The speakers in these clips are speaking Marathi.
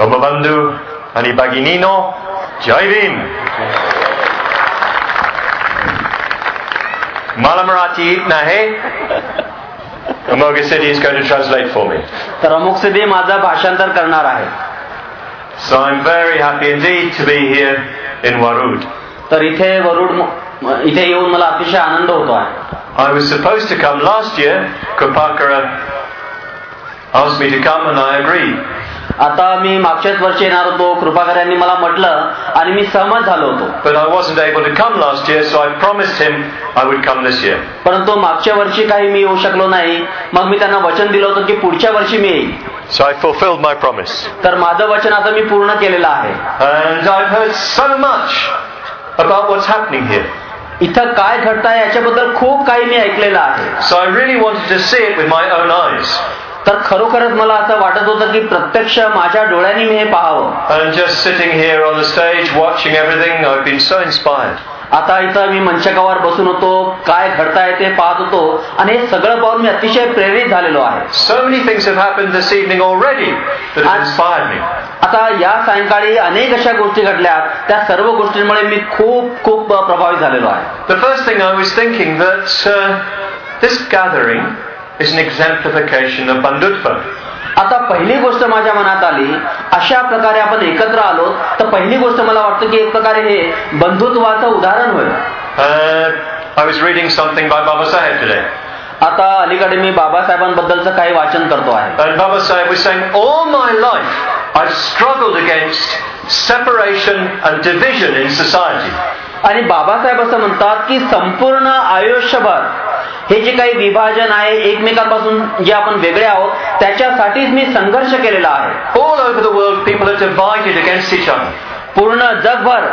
Bambandhu आणि भगिनीनो, जय भीम. मला मराठी येत नाही. Amog Siddhi is going to translate for me. तर अमोघ सिद्धी माझं भाषांतर करणार आहे. So I'm very happy indeed to be here in Warud. तर इथे येऊन मला अतिशय आनंद होतो आहे. I was supposed to come last year. Kripakara asked me to come and I agreed. आता मी मागच्याच वर्षी येणार होतो. कृपाकर यांनी मला म्हटलं आणि मी सहमत झालो होतो. But I wasn't able to come last year, so I promised him I would come this year. परंतु मागच्या वर्षी काही मी येऊ शकलो नाही. मग मी त्यांना वचन दिलं होतं की पुढच्या वर्षी मी येईल. So I fulfilled my promise. तर माझं वचन आता मी पूर्ण केलेलं आहे. And I've heard so much about what's happening here. इथं काय घडतंय याच्याबद्दल खूप काही मी ऐकलेलं आहे. So I really wanted to see it with my own eyes. तर खरोखरच मला असं वाटत होतं की प्रत्यक्ष माझ्या डोळ्यांनी मी हे पाहावं. And just sitting here on the stage watching everything, I've been so inspired. आता इथं मी मंचकावर बसून होतो, काय घडताय ते पाहत होतो आणि हे सगळं पाहून मी अतिशय प्रेरित झालेलो आहे. So many things have happened this evening already that have inspired me. आता या सायंकाळी अनेक अशा गोष्टी घडल्या, त्या सर्व गोष्टींमुळे मी खूप प्रभावित झालेलो आहे. The first thing I was thinking that this gathering is an exemplification of Bandhutva. आता पहिली गोष्ट माझ्या मनात आली, अशा प्रकारे आपण एकत्र आलो तर पहिली गोष्ट मला वाटतं की एक प्रकारे हे बंधुत्वाचं उदाहरण होईल. I was reading something by Baba Sahib today. आता अलीकडे मी बाबासाहेबांबद्दलचं काही वाचन करतो आहे. And Baba Sahib was saying, all my life I've struggled against separation and division in society. आणि बाबासाहेब असं म्हणतात की संपूर्ण आयुष्यभर हे जे काही विभाजन आहे, एकमेकांपासून जे आपण वेगळे आहोत, त्याच्यासाठीच मी संघर्ष केलेला आहे. All over the world people are divided against each other. पूर्ण जगभर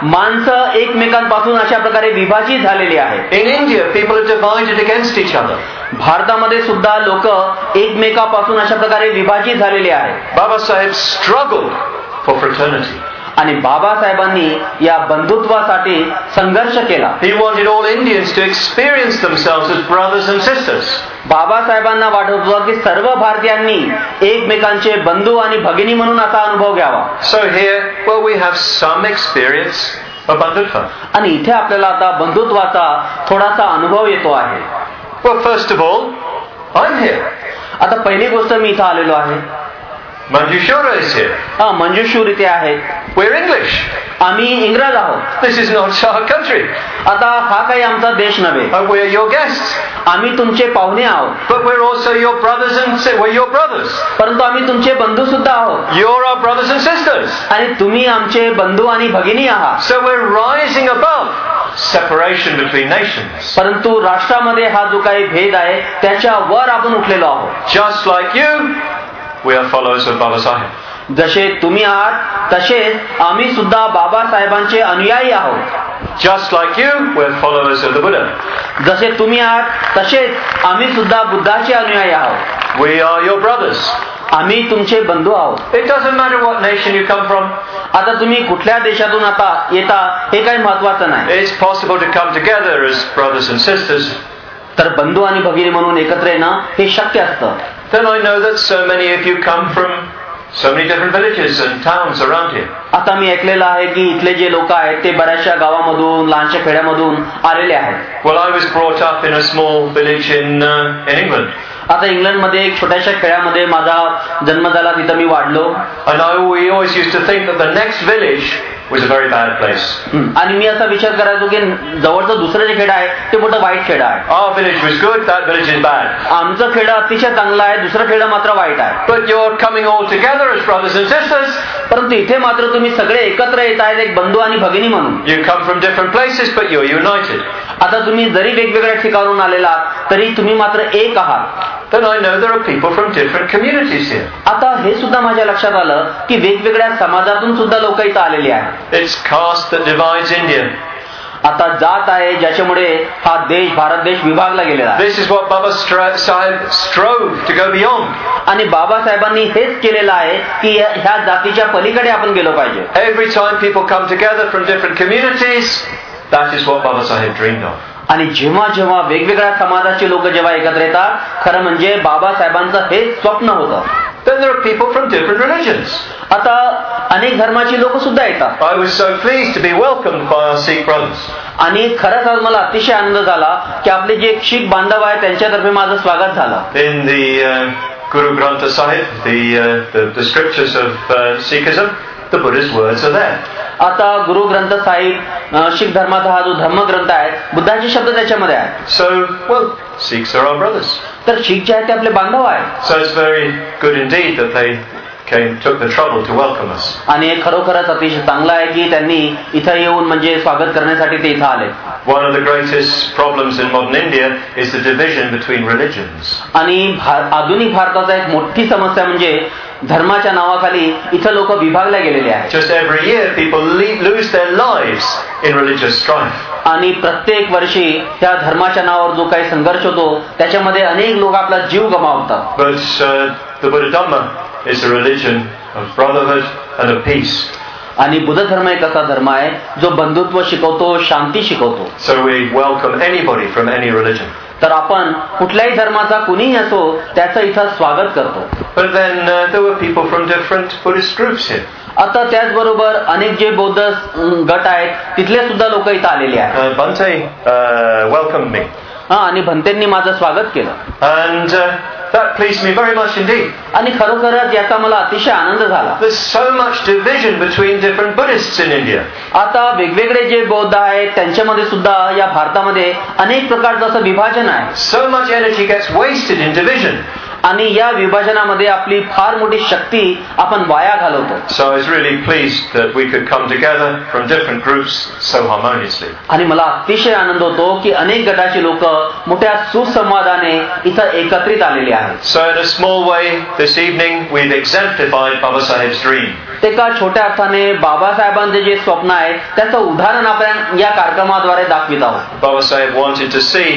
माणसं एकमेकांपासून अशा प्रकारे विभाजित झालेली आहेत. In India people are divided against each other. भारतामध्ये सुद्धा लोक एकमेकांपासून अशा प्रकारे विभाजित झालेले आहेत. Baba Sahib struggled for fraternity. आणि बाबासाहेबांनी या बंधुत्वासाठी संघर्ष केला. He wanted all Indians to experience themselves as brothers and sisters. बाबासाहेबांना वाटत होतं की सर्व भारतीयांनी एकमेकांचे बंधू आणि भगिनी म्हणून असा अनुभव घ्यावा. So here, we have some experience of Bandhutva. आणि इथे आपल्याला आता बंधुत्वाचा थोडासा अनुभव येतो आहे. Well, first of all, I'm here. आता पहिली गोष्ट मी इथं आलेलो आहे. Manjushura is here. मंजुशूर इथे आहेत. We're English. आम्ही इंग्रज आहोत. This is not our country. आता हा काही आमचा देश नव्हे. We're your guests. आम्ही तुमचे पाहुणे आहोत. But we're also your brothers and we're your brothers. परंतु आम्ही तुमचे बंधू सुद्धा आहोत. You're our brothers and sisters. आणि तुम्ही आमचे बंधू आणि भगिनी आहात. So we're rising above separation between nations. परंतु राष्ट्रामध्ये हा जो काही भेद आहे त्याच्यावर आपण उठलेलो आहोत. Just like you, we are followers of Baba Sahib. जसे तुम्ही आहात तसेच आम्ही सुद्धा बाबासाहेबांचे अनुयायी आहोत. Just like you, we're followers of the Buddha. जसे तुम्ही आहात तसेच आम्ही सुद्धा बुद्धाचे अनुयायी आहोत. We are your brothers. आम्ही तुमचे बंधू आहोत. It doesn't matter what nation you come from. आता तुम्ही कुठल्या देशातून आता येता हे काही महत्वाचं नाही. It's possible to come together as brothers and sisters. तर बंधू आणि भगिनी म्हणून एकत्र येणं हे शक्य असतं. Then I know that so many of you come from so many different villages and towns around here. आता मी ऐकलेलं आहे की इथले जे लोक आहेत ते बऱ्याचशा गावामधून, लहानशा खेड्यामधून आलेले आहेत. Well, I was brought up in a small village in England. आता इंग्लंडमध्ये एक छोट्याशा खेड्यामध्ये माझा जन्म झाला, तिथं मी वाढलो. And we always used to think that the next village was a very bad place. आणि मी असा विचार करायचो की जवळचं दुसरं जे खेड आहे ते मोठं वाईट खेड आहे. Our village was good, that village is bad. आमचं खेड अतिशय चांगलं आहे, दुसरं खेड मात्र वाईट आहे. But you're coming all together as brothers and sisters. परंतु इथे मात्र तुम्ही सगळे एकत्र येत आहेत, एक बंधू आणि भगिनी म्हणून. You come from different places, but you're united. आता तुम्ही जरी वेगवेगळ्या ठिकाणून आलेला तरी तुम्ही मात्र एक आहात. Then I know there are people from different communities here. आता हे सुद्धा माझ्या लक्षात आलं की वेगवेगळ्या समाजातून सुद्धा लोक इथं आलेली आहेत. It's caste that divides India. आता जात आहे ज्याच्यामुळे हा देश, भारत देश विभागला गेलेला आहे. This is what Baba Sahib strove to go beyond. आणि बाबासाहेबांनी हेच केलेलं आहे की ह्या जातीच्या पलीकडे आपण गेलो पाहिजे. Every time people come together from different communities, that is what Baba Sahib dreamed of. आणि जेव्हा जेव्हा वेगवेगळ्या समाजाचे लोक जेव्हा एकत्र येतात, खरं म्हणजे बाबासाहेबांचं हेच स्वप्न होतं. then there are people from different religions. आता अनेक धर्माची लोक सुद्धा येतात. I was so pleased to be welcomed by our Sikh brothers. आणि खरंच आज मला अतिशय आनंद झाला की आपले जे शीख बांधव आहेत त्यांच्यातर्फे माझं स्वागत झालं. In the Guru Granth Sahib, the scriptures of Sikhism, the Buddha's words are there. आता गुरु ग्रंथ साहिब शीख धर्माचा हा जो धर्मग्रंथ आहे बुद्धाचे शब्द त्याच्यामध्ये आहेत. So, well, Sikhs are our brothers. तर शीख जे आहेत ते आपले बांधव आहेत. So it's very good indeed that they took the trouble to welcome us. आणि हे खरोखरच अतिशय चांगलं आहे की त्यांनी इथं येऊन म्हणजे स्वागत करण्यासाठी ते इथं आले. One of the greatest problems in modern India is the division between religions. आणि आधुनिक भारताचा एक मोठी समस्या म्हणजे धर्माच्या नावाखाली इथं लोक विभागले गेलेले आहेत. Just every year people lose their lives in religious strife. आणि प्रत्येक वर्षी त्या धर्माच्या नावावर जो काही संघर्ष होतो त्याच्यामध्ये अनेक लोक आपला जीव गमावतात. But the Buddha Dhamma is a religion of brotherhood and of peace. आणि बुद्ध धर्म एक असा धर्म आहे जो बंधुत्व शिकवतो, शांती शिकवतो. So we welcome anybody from any religion. तर आपण कुठल्याही धर्माचा कुणीही असो त्याचं इथं स्वागत करतो. But then there were people from different Buddhist groups here. आता त्याचबरोबर अनेक जे बौद्ध गट आहेत तिथले सुद्धा लोक इथं आलेले आहेत. Bhante welcomed me. आणि भंतेंनी माझं स्वागत केलं. And that pleased me very much indeed. आणि खरोखरच याचा मला अतिशय आनंद झाला. There's so much division between different Buddhists in India. आता वेगवेगळे जे बौद्ध आहेत त्यांच्यामध्ये सुद्धा या भारतामध्ये अनेक प्रकारचं असं विभाजन आहे. So much energy gets wasted in division. आणि या विभाजनामध्ये आपली फार मोठी शक्ती आपण वाया घालवतो. So I was really pleased that we could come together from different groups so harmoniously. आणि मला अतिशय आनंद होतो की अनेक गटाची लोक मोठ्या सुसंवादाने इथं एकत्रित आलेली आहेत. So in a small way this evening we've exemplified Baba Sahib's dream. एका छोट्या अर्थाने बाबासाहेबांचे जे स्वप्न आहे त्याचं उदाहरण आपण या कार्यक्रमाद्वारे दाखवित आहोत. Baba Sahib wanted to see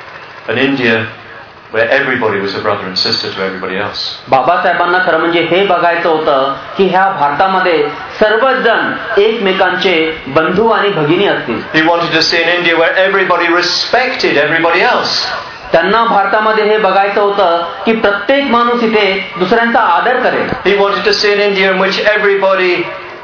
an India where everybody was a brother and sister to everybody else. बाबासाहेबांना खरं म्हणजे हे बघायचं होतं की ह्या भारतामध्ये सर्वच जण एकमेकांचे बंधू आणि भगिनी असतील. He wanted to see an India where everybody respected everybody else. त्यांना भारतामध्ये हे बघायचं होतं की प्रत्येक माणूस इथे दुसऱ्यांचा आदर करेल. He wanted to see an India in which everybody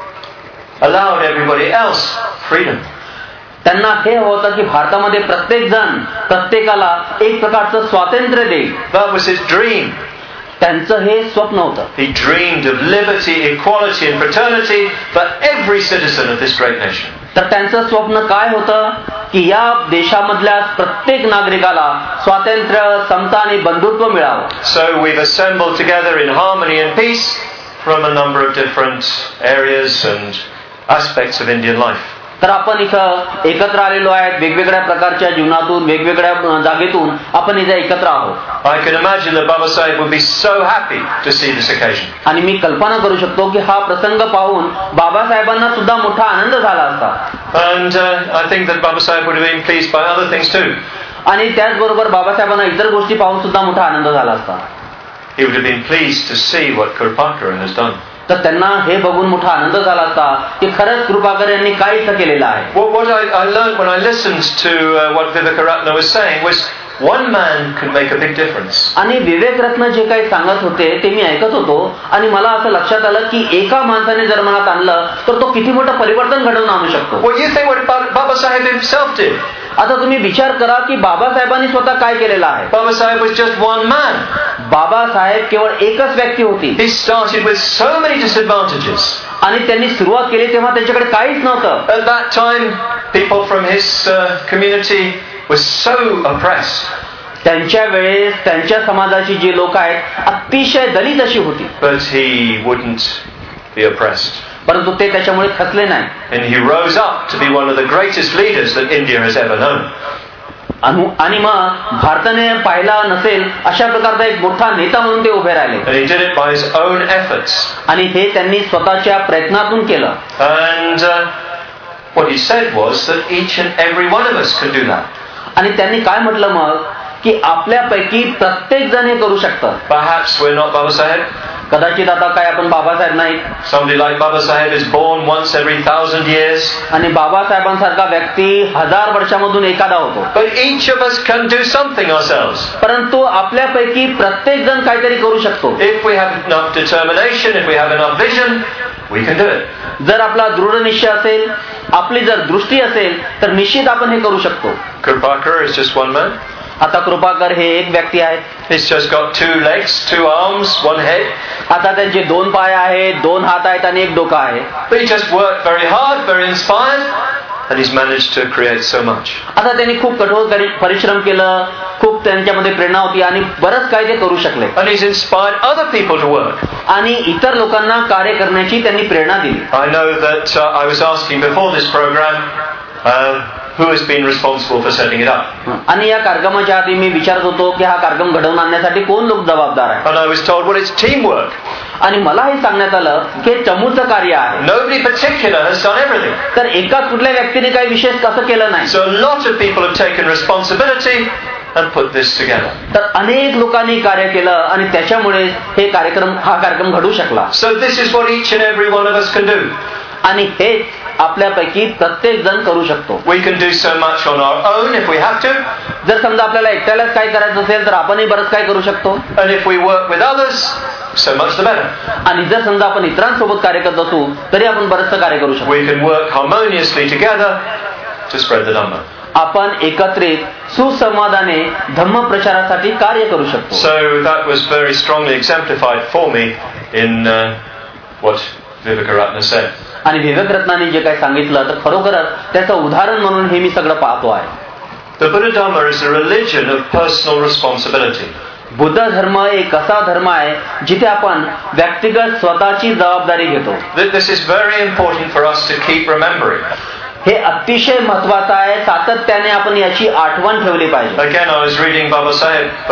allowed everybody else freedom. त्यांना हे होतं की भारतामध्ये प्रत्येक जण प्रत्येकाला एक प्रकारचं स्वातंत्र्य देईल. That was his dream. त्यांचं हे स्वप्न होतं. He dreamed of liberty, equality and fraternity for every citizen of this great nation. तर त्यांचं स्वप्न काय होतं की या देशामधल्या प्रत्येक नागरिकाला स्वातंत्र्य, समता आणि बंधुत्व मिळावं. So we've assembled together in harmony and peace from a number of different areas and aspects of Indian life. तर आपण इथं एकत्र आलेलो आहेत. वेगवेगळ्या प्रकारच्या जीवनातून वेगवेगळ्या जागेतून आपण इथे एकत्र आहोत. I can imagine that Baba Sahib would be so happy to see this occasion. आणि मी कल्पना करू शकतो की हा प्रसंग पाहून बाबासाहेबांना सुद्धा मोठा आनंद झाला असता. And I think that Baba Sahib would have been pleased by other things too. आणि त्याचबरोबर बाबासाहेबांना इतर गोष्टी पाहून सुद्धा मोठा आनंद झाला असता. He would have been pleased to see what Kirpakaran has done. तर त्यांना हे बघून मोठा आनंद झाला असता की खरंच कृपाकर यांनी काय इथं केलेलं आहे. What I learned when I listened to what Vivekaratna was saying was one man could make a big difference. आणि विवेक रत्न जे काही सांगत होते ते मी ऐकत होतो आणि मला असं लक्षात आलं की एका माणसाने जर मनात आणलं तर तो किती मोठं परिवर्तन घडवून आणू शकतो. Well, you think what Baba Sahib himself did. आता तुम्ही विचार करा की बाबासाहेबांनी स्वतः काय केलेलं आहे. Baba Sahib was just one man. Babasaheb केवळ एकच व्यक्ती होती. He started with so many disadvantages. आणि त्यांनी सुरुवात केली तेव्हा त्यांच्याकडे काहीच नव्हतं. At that time, people from his community were so oppressed. त्यांच्या वेळेस त्यांच्या समाजाची जी लोक आहेत अतिशय दलित अशी होती. But he wouldn't be oppressed. परंतु ते त्याच्यामुळे खचले नाही. And he rose up to be one of the greatest leaders that India has ever known. आणि मग भारताने पाहिला नसेल अशा प्रकारचा एक मोठा नेता म्हणून ते उभे राहिले. And he did it by his own efforts. आणि हे त्यांनी स्वतःच्या प्रयत्नातून केलं. And what he said was that each and every one of us can do that. आणि त्यांनी काय म्हटलं मग की आपल्यापैकी प्रत्येक जण हे करू शकतं. Perhaps we're not Baba Sahib. कदाचित आता काय आपण बाबासाहेब नाही, Somebody like Baba Sahib is born once every 1,000 years. आणि बाबासाहेबांसारखा व्यक्ती 1000 वर्षामधून एखादा होतो. But each of us can do something ourselves. परंतु आपल्यापैकी प्रत्येक जण काहीतरी करू शकतो. If we have enough determination, if we have enough vision, we can do it. जर आपला दृढ निश्चय असेल, आपली जर दृष्टी असेल, तर निश्चित आपण हे करू शकतो. Kripakar is just one man. आता कृपाकर हे एक व्यक्ती आहेत. He's just got 2 legs, 2 arms, 1 head. आता त्यांचे 2 पाय आहेत, 2 हात आहेत आणि 1 डोकं आहे. But he just worked very hard, very inspired, and he's managed to create so much. आता त्यांनी खूप कठोर परिश्रम केलं, खूप त्यांच्यामध्ये प्रेरणा होती आणि बरंच काही ते करू शकले. And he's inspired other people to work. आणि इतर लोकांना कार्य करण्याची त्यांनी प्रेरणा दिली. I know that I was asking before this program who has been responsible for setting it up. आणि या कार्यक्रमाच्या आधी मी विचारत होतो की हा कार्यक्रम घडवून आणण्यासाठी कोण लोक जबाबदार आहे. And I was told, well, it's teamwork. आणि मला हे सांगण्यात आलं की हे चमूचं कार्य आहे. Nobody particular has done everything. तर एकाच कुठल्या व्यक्तीने काही विशेष कसं केलं नाही. So a lot of people have taken responsibility and put this together. तर अनेक लोकांनी कार्य केलं आणि त्याच्यामुळे हा कार्यक्रम घडू शकला. So this is what each and every one of us can do. आणि हे आपल्यापैकी प्रत्येक जण करू शकतो. We can do so much on our own if we have to. जर समजा आपल्याला एकट्यालाच काय करायचं असेल तर आपणही बरंच काय करू शकतो. And if we work with others, so much the better. आणि जर समजा आपण इतरांसोबत कार्य करत असू तरी आपण बरंचसं कार्य करू शकतो. We can work harmoniously together to spread the Dhamma. आपण एकत्रित सुसंवादाने धम्म प्रचारासाठी कार्य करू शकतो. So that was very strongly exemplified for me in what Vivekaratna said. आणि विवेक रत्नाने जे काही सांगितलं तर खरोखरच त्याचं उदाहरण म्हणून हे मी सगळं पाहतो आहे. The Buddha Dhamma is a religion of personal responsibility. Buddha धर्म एक असा धर्म आहे जिथे आपण व्यक्तिगत स्वतःची जबाबदारी घेतो. This is very important for us to keep remembering. हे अतिशय महत्वाचं आहे. सातत्याने आपण याची आठवण ठेवली पाहिजे. Again, I was reading Baba Sahib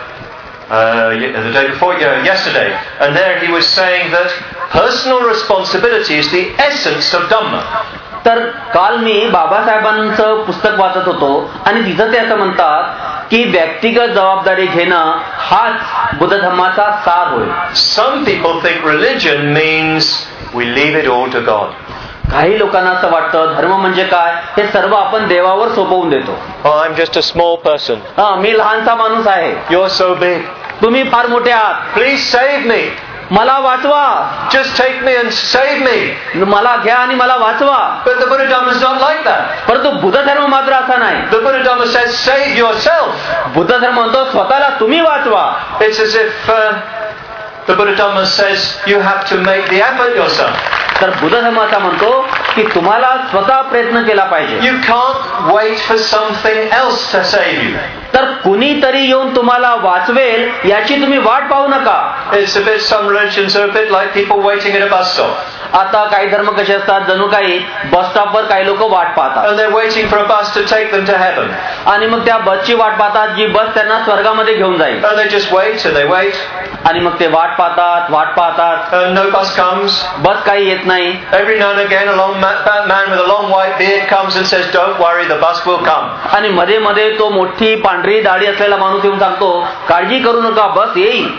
the day before yesterday, and there he was saying that personal responsibility is the essence of Dhamma. तर काल मी बाबासाहेबांचं पुस्तक वाचत होतो आणि तिथं ते असं म्हणतात की व्यक्तिगत जबाबदारी घेणं हाच बुद्ध धर्माचा सार होय. Some people think religion means we leave it all to God. काही लोकांना असं वाटतं धर्म म्हणजे काय, हे सर्व आपण देवावर सोपवून देतो. Oh, I'm just a small person. मी लहानसा माणूस आहे. You're so big. तुम्ही फार मोठे आहात. Please save me. मला वाचवा. Just take me and save me. मला घ्या आणि मला वाचवा. But the Buddha Dhamma is not like that. परंतु बुद्ध धर्म मात्र असा नाही. The Buddha Dhamma says save yourself. Buddha धर्म म्हणतो स्वतःला तुम्ही वाचवा. It's as if the Buddha Dhamma says you have to make the effort yourself. तर बुद्ध धर्म असा म्हणतो की तुम्हाला स्वतः प्रयत्न केला पाहिजे. You can't wait for something else to save you. तर कुणीतरी येऊन तुम्हाला वाचवेल याची तुम्ही वाट पाहू नका. It's a bit, some religions are a bit like people waiting at a bus stop. आता काही धर्म कसे असतात, जणू काही बस स्टॉपवर काही लोक वाट पाहतात. And they're waiting for a bus to take them to heaven. आणि मग त्या बसची वाट पाहतात जी बस त्यांना स्वर्गामध्ये घेऊन जाईल. And they just wait and they wait. आणि मग ते वाट पाहतात. And no bus comes. बस काही येत नाही. Every now and again a long man with a long white beard comes and says, "Don't worry, the bus will come." आणि मध्ये मध्ये तो मोठी पांढरी दाढी असलेला माणूस येऊन सांगतो, काळजी करू नका, बस येईल.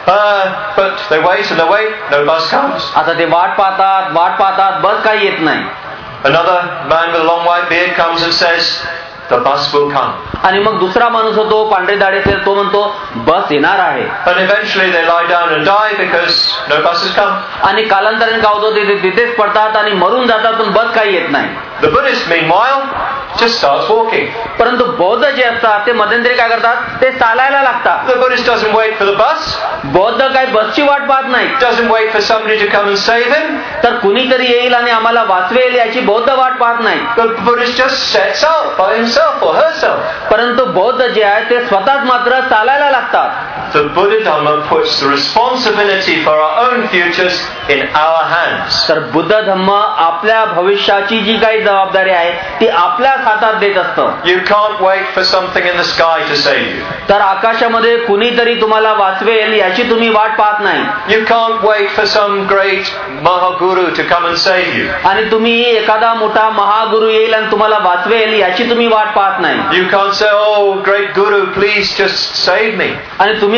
But they wait and they wait, no bus comes. आता ते वाट पाहतात, बस काही येत नाही. Another man with a long white beard comes and says, "The bus will come." आणि मग दुसरा माणूस होतो पांढरी दाढी असेल, तो म्हणतो बस येणार आहे. And eventually they lie down and die because no buses come. आणि कालांतराने काय होतं, ते तिथेच पडतात आणि मरून जातात, पण बस काही येत नाही. The Buddhist meanwhile just starts walking. परंतु बौद्ध जे असतात ते मध्यंतरी काय करतात, ते चालायला लागतात. The Buddhist doesn't wait for the bus. बौद्ध काय बसची वाट पाहत नाही. Doesn't wait for somebody to come and save him. तर कुणीतरी येईल आणि आम्हाला वाचवेल याची बौद्ध वाट पाहत नाही. The Buddhist just sets out by himself or herself. परंतु बौद्ध जे आहे ते स्वतःच मात्र चालायला लागतात. The Buddha Dhamma puts the responsibility for our own futures in our hands. तर बुद्ध धम्म आपल्या भविष्याची जी काही जबाबदारी आहे ती आपल्याच हातात देत असतं. You can't wait for something in the sky to save you. तर आकाशामध्ये कुणीतरी तुम्हाला वाचवेल याची तुम्ही वाट पाहत नाही. You can't wait for some great Mahaguru to come and save you. आणि तुम्ही एखादा मोठा महागुरु येईल आणि तुम्हाला वाचवेल याची तुम्ही वाट पाहत नाही. You can't say, "Oh, great Guru, please just save me." आणि तुम्ही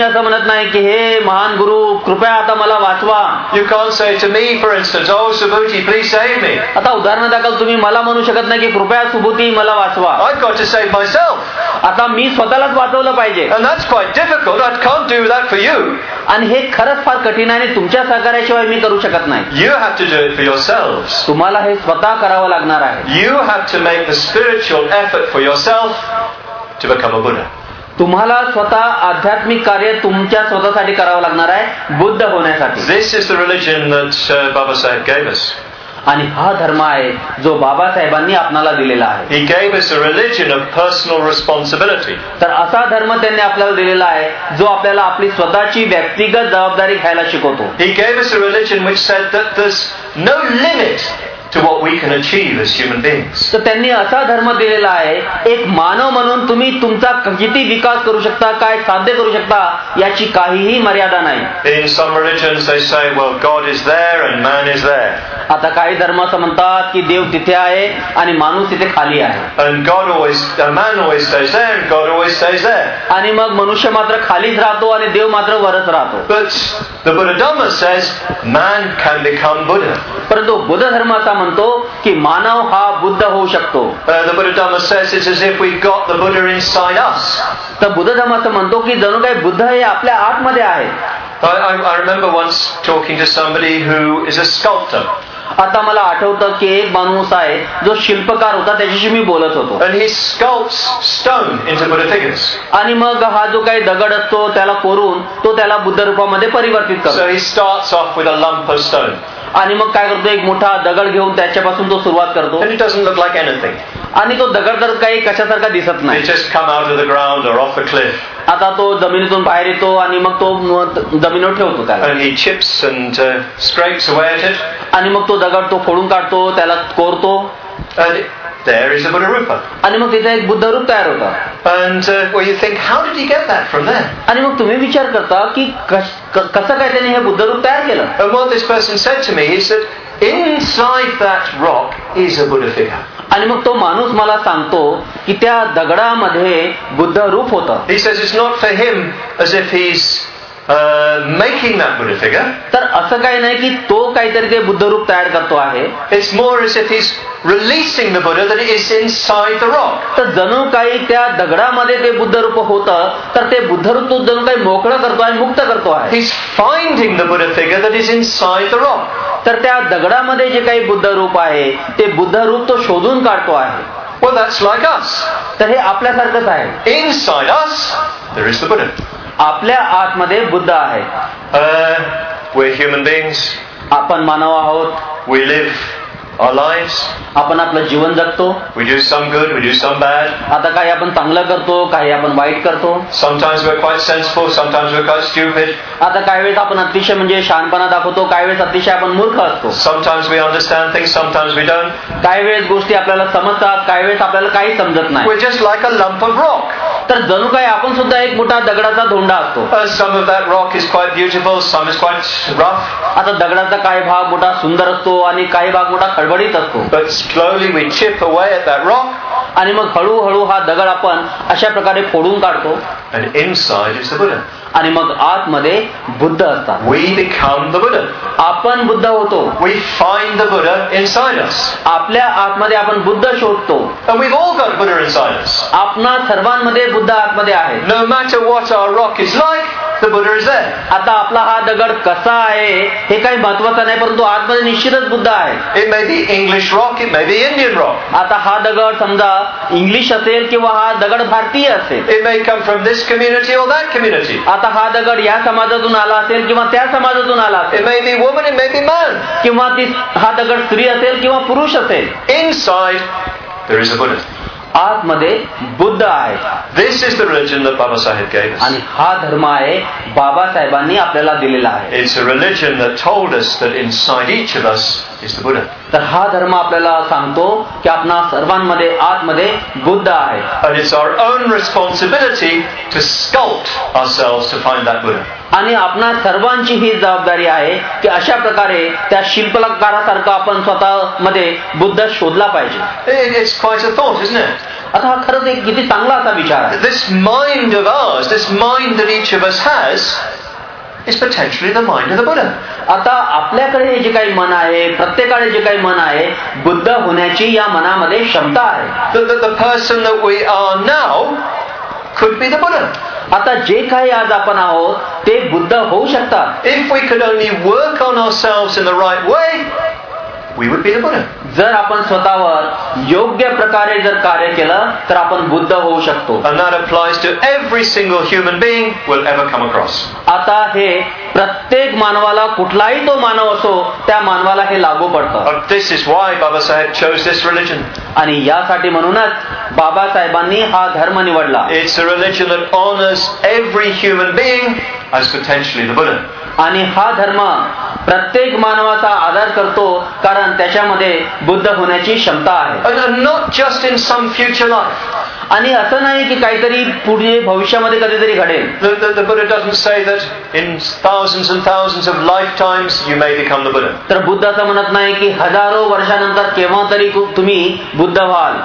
असं म्हणत नाही की हे महान गुरु कृपया आता मला वाचवा. You can't say to me, for instance, oh Subhuti, please save me. आता उदाहरणादाखल तुम्ही मला म्हणू शकत नाही की कृपया सुबुती मला वाचवा. I've got to save myself. आता मी स्वतःलाच वाचवलं पाहिजे. And that's quite difficult. I can't do that for you. आणि हे खरंच फार कठीण आहे आणि तुमच्या सहकार्याशिवाय मी करू शकत नाही. You have to do it for yourselves. तुम्हाला हे स्वतः करावं लागणार आहे. You have to make the spiritual effort for yourself to become a Buddha. तुम्हाला स्वतः आध्यात्मिक कार्य तुमच्या स्वतःसाठी करावं लागणार आहे बुद्ध होण्यासाठी. This is the religion that Baba Sahib gave us. आणि हा धर्म आहे जो बाबासाहेबांनी आपणाला दिलेला आहे. He gave us a religion of personal responsibility. तर असा धर्म त्यांनी आपल्याला दिलेला आहे जो आपल्याला आपली स्वतःची व्यक्तिगत जबाबदारी घ्यायला शिकवतो. He gave us a religion which said that there's no limit to what we can achieve as human beings. तर त्यांनी असा धर्म दिलेला आहे एक मानव म्हणून तुम्ही तुमचा किती विकास करू शकता, काय साध्य करू शकता याची काहीही मर्यादा नाही. In some religions they say, well, God is there and man is there. आता काही धर्म असं म्हणतात की देव तिथे आहे आणि माणूस तिथे खाली आहे. And man always stays there and God always stays there. आणि मग मनुष्य मात्र खालीच राहतो आणि देव मात्र वरच राहतो. But the Buddha Dhamma says man can become Buddha. परंतु बुद्ध धर्म असा म्हणतो की मानव हा बुद्ध होऊ शकतो. The Buddha Dhamma says it's as if we got the Buddha inside us. तर बुद्ध धर्म असं म्हणतो की जणू काही बुद्ध हे आपल्या आतमध्ये आहे. I remember once talking to somebody who is a sculptor. आता मला आठवतं की एक माणूस आहे जो शिल्पकार होता, त्याच्याशी मी बोलत होतो. And he sculpts stone into Buddha figures. आणि मग हा जो काही दगड असतो त्याला कोरून तो त्याला बुद्ध रूपामध्ये परिवर्तित करतो. So he starts off with a lump of stone. आणि मग काय करतो एक मोठा दगड घेऊन त्याच्यापासून तो सुरुवात करतो. And it doesn't look like anything. आणि तो दगड तर काही कशासारखा दिसत नाही. It just come out of the ground or off a cliff. आता तो जमिनीतून बाहेर येतो आणि मग तो जमिनीवर ठेवतो त्याला. And he chips and scrapes away at it. आणि मग तो दगड तो फोडून काढतो, त्याला कोरतो. And there is a Buddha Rupa. आणि मग तिथे एक बुद्ध रूप तयार होतं. And well, you think, how did he get that from there? आणि मग तुम्ही विचार करता की कसं काय त्याने हे बुद्ध रूप तयार केलं. And what this person said to me is that inside that rock is a Buddha figure. आणि मग तो माणूस मला सांगतो की त्या दगडामध्ये बुद्ध रूप होतं. He says it's not for him as if he's making that Buddha figure. तर असं काही नाही की तो काहीतरी ते बुद्ध रूप तयार करतो आहे. It's more as if he's releasing the Buddha that is inside the rock. तर जणू काही त्या दगडामध्ये ते बुद्ध रूप होतं तर ते बुद्ध रूप तो जणू काही मोकळं करतो आहे, मुक्त करतो आहे. He's finding the Buddha figure that is inside the rock. तर त्या दगडामध्ये जे काही बुद्ध रूप आहे ते बुद्ध रूप तो शोधून काढतो आहे. Well, that's like us. तर हे आपल्यासारखंच आहे. Inside us there is the Buddha. आपल्या आतमध्ये बुद्ध आहे. We're human beings. आपण मानव आहोत. We live our lives. आपण आपलं जीवन जगतो. We do some good, we do some bad. आता काही आपण चांगलं करतो, काही आपण वाईट करतो. Sometimes we're quite sensible, sometimes we're quite stupid. आता काही वेळेस आपण अतिशय म्हणजे शहाणपणा दाखवतो, काही वेळेस अतिशय आपण मूर्ख असतो. Sometimes we understand things, sometimes we don't. काही वेळेस गोष्टी आपल्याला समजतात, काही वेळेस आपल्याला काही समजत नाही. We're just like a lump of rock. तर जणू काही आपण सुद्धा एक मोठा दगडाचा धोंडा असतो. Some of that rock is quite beautiful, some is quite rough. आता दगडाचा काही भाग मोठा सुंदर असतो आणि काही भाग मोठा खडबडीत असतो. But slowly we chip away at that rock. आणि मग हळूहळू हा दगड आपण अशा प्रकारे फोडून काढतो. And inside is the Buddha. आणि मग आतमध्ये बुद्ध असतात. We become the Buddha. आपण बुद्ध होतो. We find the Buddha inside us. आपल्या आतमध्ये आपण बुद्ध शोधतो. And we've all got Buddha inside us. आपणा सर्वांमध्ये बुद्ध आतमध्ये आहे. No matter what our rock is like, the Buddha is there. आता आपला हा दगड कसा आहे हे काही महत्वाचं नाही, परंतु आतमध्ये निश्चितच बुद्ध आहे. It may be English rock, it may be Indian rock. आता हा दगड समजा इंग्लिश असेल किंवा हा दगड भारतीय असेल. It may come from this community or that community. आता हा दगड या समाजातून आला असेल किंवा त्या समाजातून आला It असेल. may be woman, it may be man. किंवा हा दगड स्त्री असेल किंवा पुरुष असेल. Inside there is a Buddha. आतमध्ये बुद्ध आहे. This is the religion that Baba Sahib gave us. आणि हा धर्म आहे बाबासाहेबांनी आपल्याला दिलेला आहे. It's a religion that told us that inside each of us is the Buddha. तर हा धर्म आपल्याला सांगतो की आपणा सर्वांमध्ये आतमध्ये बुद्ध आहे. And it's our own responsibility to sculpt ourselves to find that Buddha. आणि आपणा सर्वांची ही जबाबदारी आहे की अशा प्रकारे त्या शिल्पकारासारखं आपण स्वतःमध्ये बुद्ध शोधला पाहिजे. It's quite a thought, isn't it? आता हा खरंच एक किती चांगला असा विचार आहे. This mind of ours, this mind that each of us has, is potentially the mind of the Buddha. आता आपल्याकडे जे काही मन आहे, प्रत्येकाकडे जे काही मन आहे, बुद्ध होण्याची या मनामध्ये क्षमता आहे. The person that we are now could be the Buddha. आता जे काही आज आपण आहोत ते बुद्ध होऊ शकतात. If we could only work on ourselves in the right way, we would be the Buddha. जर आपण स्वतःवर योग्य प्रकारे जर कार्य केलं तर आपण बुद्ध होऊ शकतो. And that applies to every single human being we'll ever come across. आता हे प्रत्येक मानवाला, कुठलाही तो मानव असो, त्या मानवाला हे लागू पडतं. This is why Baba Sahib chose this religion. आणि यासाठी म्हणूनच बाबासाहेबांनी हा धर्म निवडला. It's a religion that honors every human being as potentially the Buddha. आणि हा धर्म प्रत्येक मानवाचा आदर करतो कारण त्याच्यामध्ये बुद्ध होण्याची क्षमता आहे. And not just in some future life. आणि असं नाही की काहीतरी पुढे भविष्यामध्ये कधीतरी घडेल. The Buddha doesn't say that in thousands and thousands of lifetimes you may become the Buddha. तर बुद्ध असं म्हणत नाही की हजारो वर्षानंतर केव्हा तरी तुम्ही बुद्ध व्हाल.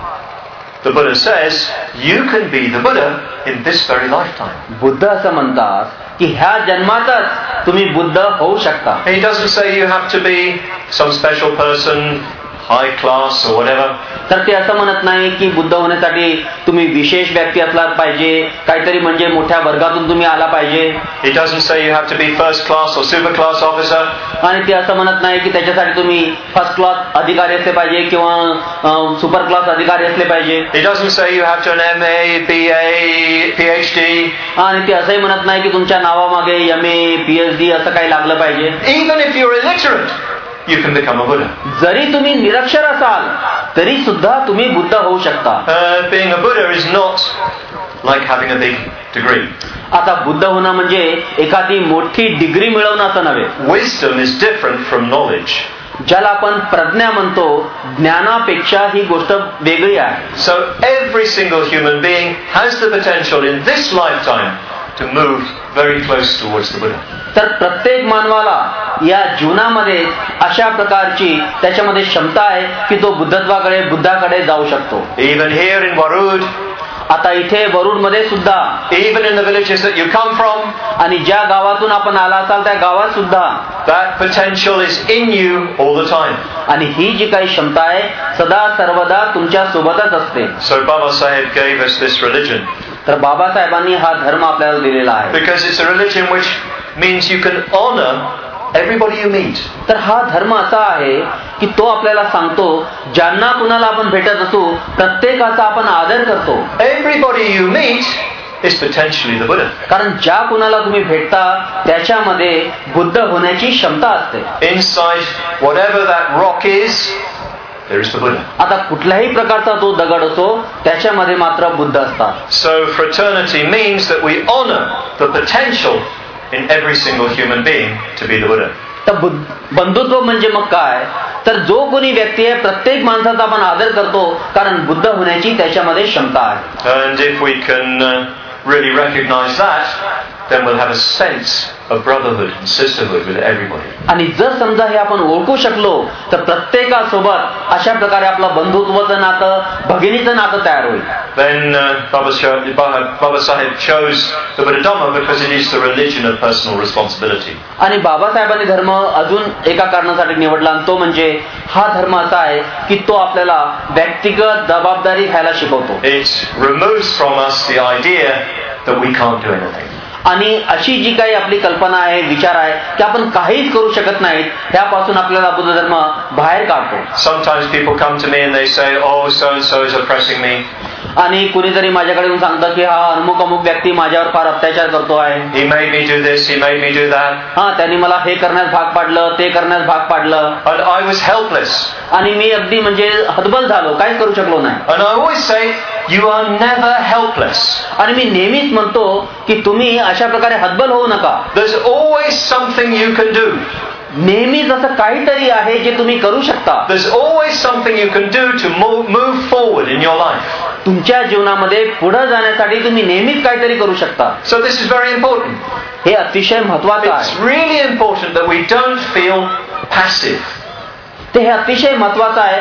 The Buddha says you can be the Buddha in this very lifetime. Buddha असं म्हणतात की ह्या जन्मातच तुम्ही बुद्ध होऊ शकता. He doesn't say you have to be some special person, high class or whatever. तर ते असं म्हणत नाही की बुद्ध होण्यासाठी तुम्ही विशेष व्यक्ती असला पाहिजे, काहीतरी म्हणजे मोठ्या वर्गातून तुम्ही आला पाहिजे. He doesn't say you have to be first class or super class officer. आणि ते असं म्हणत नाही की त्याच्यासाठी तुम्ही फर्स्ट क्लास अधिकारी असले पाहिजे किंवा सुपर क्लास अधिकारी असले पाहिजे. He doesn't say you have to an MA, BA, PhD. आणि ते असंही म्हणत नाही की तुमच्या नावामागे MA, PhD असं काही लागलं पाहिजे. Even if you're illiterate, you can become a Buddha. जरी तुम्ही निरक्षर असाल तरी सुद्धा तुम्ही बुद्ध होऊ शकता. Being a Buddha is not like having a big degree. आता बुद्ध होणं म्हणजे एखादी मोठी डिग्री मिळवणं असं नव्हे. Wisdom is different from knowledge. ज्याला आपण प्रज्ञा म्हणतो, ज्ञानापेक्षा ही गोष्ट वेगळी आहे. So every single human being has the potential in this lifetime to move very close towards the Buddha. तर प्रत्येक मानवाला या जीवनामध्ये अशा प्रकारची त्याच्यामध्ये क्षमता आहे की तो बुद्धाकडे जाऊ शकतो. Even here in Warud, आता इथे वरुडमध्ये सुद्धा, even in the villages that you come from, आणि ज्या गावातून आपण आला असाल त्या गावात सुद्धा that potential is in you all the time. आणि ही जी काही क्षमता आहे सदा सर्वदा तुमच्या सोबतच असते. So Baba Sahib gave us this religion. तर बाबासाहेबांनी हा धर्म आपल्याला दिलेला आहे. Because it's a religion which means you can honor everybody you meet. तर हा धर्म असा आहे की तो आपल्याला सांगतो ज्यांना कुणाला आपण भेटत असू प्रत्येकाचा आपण आदर करतो. Everybody you meet is potentially the Buddha. कारण ज्या कुणाला तुम्ही भेटता त्याच्यामध्ये बुद्ध होण्याची क्षमता असते. Inside whatever that rock is, there is the Buddha. आता कुठल्याही प्रकारचा तो दगड असो त्याच्यामध्ये मात्र बुद्ध असतात. So fraternity means that we honor the potential in every single human being to be the Buddha. तर बंधुत्व म्हणजे मग काय, तर जो कोणी व्यक्ती आहे प्रत्येक माणसाचा आपण आदर करतो कारण बुद्ध होण्याची त्याच्यामध्ये क्षमता आहे. And if we can really recognize that, then we'll have a sense of brotherhood and sisterhood with everybody. आणि जर समजा हे आपण ओळखू शकलो तर प्रत्येकासोबत अशा प्रकारे आपलं बंधुत्वाचं नातं, भगिनीचं नातं तयार होईल. Then Baba Sahib chose the Buddha Dhamma because it is the religion of personal responsibility. आणि बाबासाहेबांनी धर्म अजून एका कारणासाठी निवडला आणि तो म्हणजे हा धर्म असा आहे की तो आपल्याला व्यक्तिगत जबाबदारी घ्यायला शिकवतो. It removes from us the idea that we can't do anything. आणि अशी जी काही आपली कल्पना आहे, विचार आहे की आपण काहीच करू शकत नाहीत, त्यापासून आपल्याला बुद्ध धर्म बाहेर काढतो. Sometimes people come to me and they say, oh, so and so is oppressing me. आणि कुणीतरी माझ्याकडे येऊन सांगतं की हा अमुक व्यक्ती माझ्यावर फार अत्याचार करतो आहे. He made me do this, he made me do that. हा, त्यांनी मला हे करण्यास भाग पाडलं, ते करण्यास भाग पाडलं. And I was helpless. आणि मी अगदी म्हणजे हतबल झालो, काहीच करू शकलो नाही. And I always say, you are never helpless. आणि मी नेहमीच म्हणतो की तुम्ही अशा प्रकारे हतबल होऊ नका. There's always something you can do. नेहमीच असं काहीतरी आहे जे तुम्ही करू शकता. There's always something you can do to move forward in your life. तुमच्या जीवनामध्ये पुढे जाण्यासाठी तुम्ही नेहमीच काहीतरी करू शकता. So this is very important. हे अतिशय महत्त्वाचं It's आहे. really important that we don't feel passive. ते हे अतिशय महत्वाचं आहे.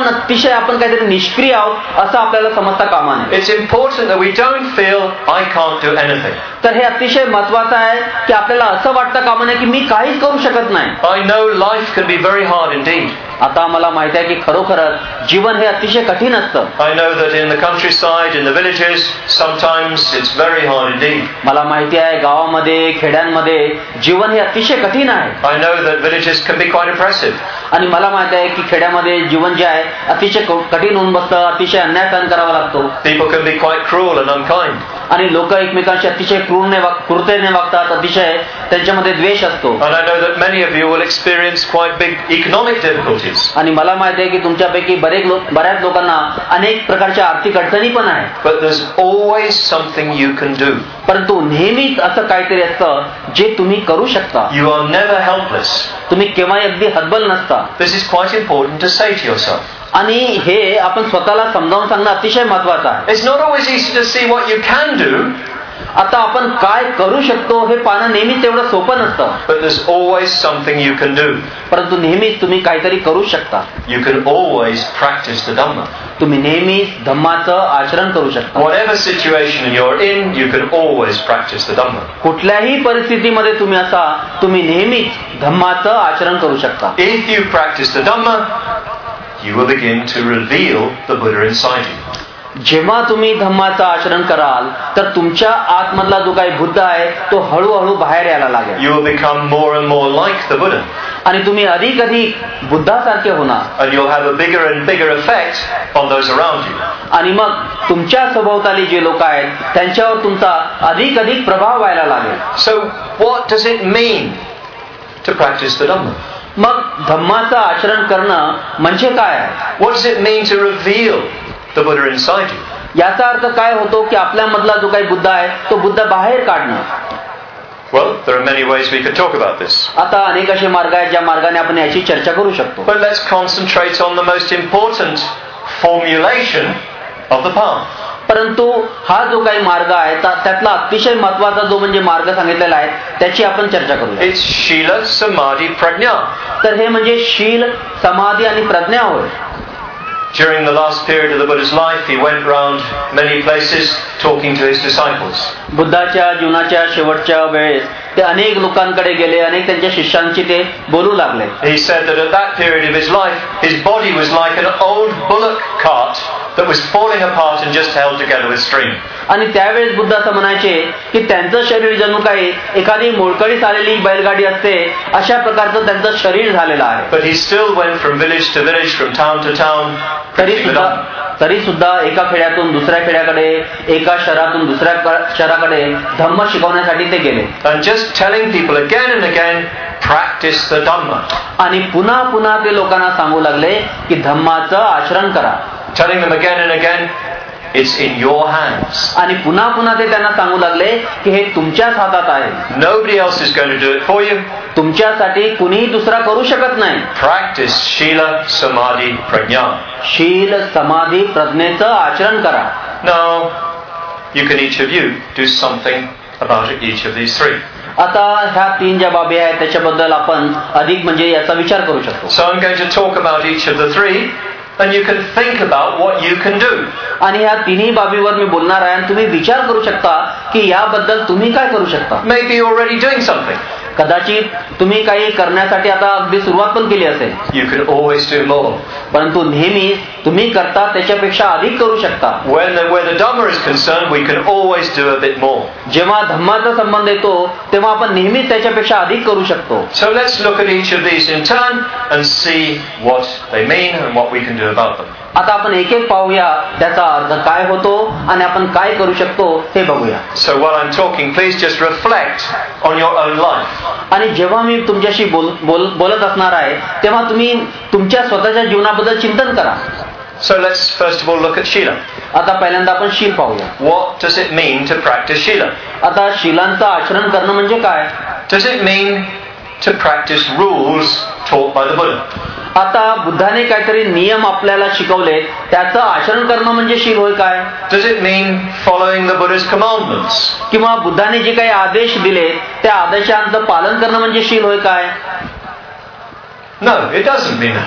आपण काहीतरी निष्क्रिय आहोत असं आपल्याला समजता कामा नये. It's important that we don't feel I can't do anything. तर हे अतिशय महत्वाचं आहे की आपल्याला असं वाटतं कामा नये की मी काहीच करू शकत नाही. I know life can be very hard indeed. आता मला माहिती आहे की खरोखरच जीवन हे अतिशय कठीण असतं. I know that in the countryside, in the villages, sometimes it's very hard indeed. मला माहिती आहे गावामध्ये, खेड्यांमध्ये जीवन हे अतिशय कठीण आहे. I know that villages can be quite oppressive. आणि मला माहिती आहे की खेड्यामध्ये जीवन जे आहे अतिशय कठीण होऊन बसतं, अतिशय अन्याय सहन करावा लागतो. People can be quite cruel and unkind. आणि लोक एकमेकांशी अतिशय क्रूरतेने वागतात, अतिशय त्यांच्यामध्ये द्वेष असतो. And I know that many of you will experience quite big economic difficulties. आणि मला माहिती आहे की तुमच्यापैकी बऱ्याच लोकांना अनेक प्रकारच्या आर्थिक अडचणी पण आहेत. But there's always something you can do. परंतु नेहमीच असं काहीतरी असतं जे तुम्ही करू शकता. You are never helpless. तुम्ही केव्हाही अगदी हतबल नसता. This is quite important to say to yourself. आणि हे आपण स्वतःला समजावून सांगणं अतिशय महत्वाचं आहे. It's not always easy to see what you can do. आता आपण काय करू शकतो हे पाहणं नेहमीच एवढं सोपं नसतं. But there's always something you can do. परंतु नेहमीच तुम्ही काहीतरी करू शकता. You can always practice the Dhamma. तुम्ही नेहमीच धम्माचं आचरण करू शकता. Whatever situation you're in, you can always practice the Dhamma. कुठल्याही परिस्थितीमध्ये तुम्ही असा, तुम्ही नेहमीच धम्माचं आचरण करू शकता. If you practice the Dhamma, you will begin to reveal the Buddha inside you. जेव्हा तुम्ही धम्माचं आचरण कराल तर तुमच्या आतमधला जो काही बुद्ध आहे तो हळूहळू बाहेर यायला लागेल. You will become more and more like the Buddha. आणि तुम्ही अधिक बुद्धासारखे होणार. And you'll have a bigger and bigger effect on those around you. आणि मग तुमच्या सभोवताली जे लोक आहेत त्यांच्यावर तुमचा अधिक प्रभाव व्हायला लागेल. So what does it mean to practice the Dhamma? मग धम्माचं आचरण करणं म्हणजे काय आहे? What does it mean to reveal the Buddha inside you? याचा अर्थ काय होतो की आपल्यामधला जो काही बुद्ध आहे तो बुद्ध बाहेर काढणं. Well, there are many ways we could talk about this. आता अनेक असे मार्ग आहेत ज्या मार्गाने आपण याची चर्चा करू शकतो. But let's concentrate on the most important formulation of the path. परंतु हा जो काही मार्ग आहे त्यातला अतिशय महत्वाचा जो म्हणजे मार्ग सांगितलेला आहे त्याची आपण चर्चा करूया. It's Shila, Samadhi, Prajna. तर हे म्हणजे शील, समाधी आणि प्रज्ञा होय. During the last period of the Buddha's life, he went round many places talking to his disciples. बुद्धाच्या जीवनाच्या शेवटच्या वेळेस ते अनेक लोकांकडे गेले, अनेक त्यांच्या शिष्यांची ते बोलू लागले. He said that at that period of his life, his body was like an old bullock cart that was falling apart and just held together with string. आणि त्यावेळेस बुद्ध असं म्हणायचे की त्यांचं शरीर जणू काही एखादी मोडकळीस आलेली बैलगाडी असते अशा प्रकारचं त्यांचं शरीर झालेलं आहे. But he still went from village to village, from town to town. तरी सुद्धा एका खेड्यातून दुसऱ्या खेड्याकडे, एका शहरातून दुसऱ्या शहराकडे धम्म शिकवण्यासाठी ते गेले. And just telling people again and again, practice the Dhamma. आणि पुन्हा पुन्हा ते लोकांना सांगू लागले की धम्माचं आचरण करा. Telling them again and again, it's in your hands. आणि पुन्हा पुन्हा ते त्यांना सांगू लागले की हे तुमच्याच हातात आहे. Nobody else is going to do it for you. तुमच्यासाठी कुणीही दुसरा करू शकत नाही. Practice Shila, Samadhi, Prajna. शील, समाधी, प्रज्ञेचं आचरण करा. Now, you can each of you do something about each of these three. आता ह्या तीन ज्या बाबी आहेत त्याच्याबद्दल आपण अधिक म्हणजे याचा विचार करू शकतो. So I'm going to talk about each of the three, and you can think about what you can do. आणि ह्या तिन्ही बाबीवर मी बोलणार आहे आणि तुम्ही विचार करू शकता की याबद्दल तुम्ही काय करू शकता. Maybe you're already doing something. कदाचित तुम्ही काही करण्यासाठी आता अगदी सुरुवात पण केली असेल. You can always do more. परंतु नेहमी तुम्ही करता त्याच्यापेक्षा अधिक करू शकता. Where the Dhamma is concerned, we can always do a bit more. जेव्हा धम्माचा संबंध येतो तेव्हा आपण नेहमीच त्याच्यापेक्षा अधिक करू शकतो. So let's look at each of these in turn and see what they mean and what we can do about them. आता आपण एक एक पाहूया त्याचा अर्थ काय होतो आणि आपण काय करू शकतो हे बघूया. So while I'm talking, please just reflect on your own life. आणि जेव्हा मी तुमच्याशी बोलत असणार आहे तेव्हा तुम्ही तुमच्या स्वतःच्या जीवनाबद्दल चिंतन करा. So let's first of all look at Shila. आता पहिल्यांदा आपण शील पाहूया. What does it mean to practice Shila? आता शीलांचं आचरण करणं म्हणजे काय? Does it mean to practice rules taught by the Buddha? आता बुद्धाने काहीतरी नियम आपल्याला शिकवले त्याचं आचरण करणं म्हणजे शील होय काय? Does it mean following the Buddha's commandments? किंवा बुद्धाने जे काही आदेश दिले त्या आदेशांचं पालन करणं म्हणजे शील होय काय? No, it doesn't mean that.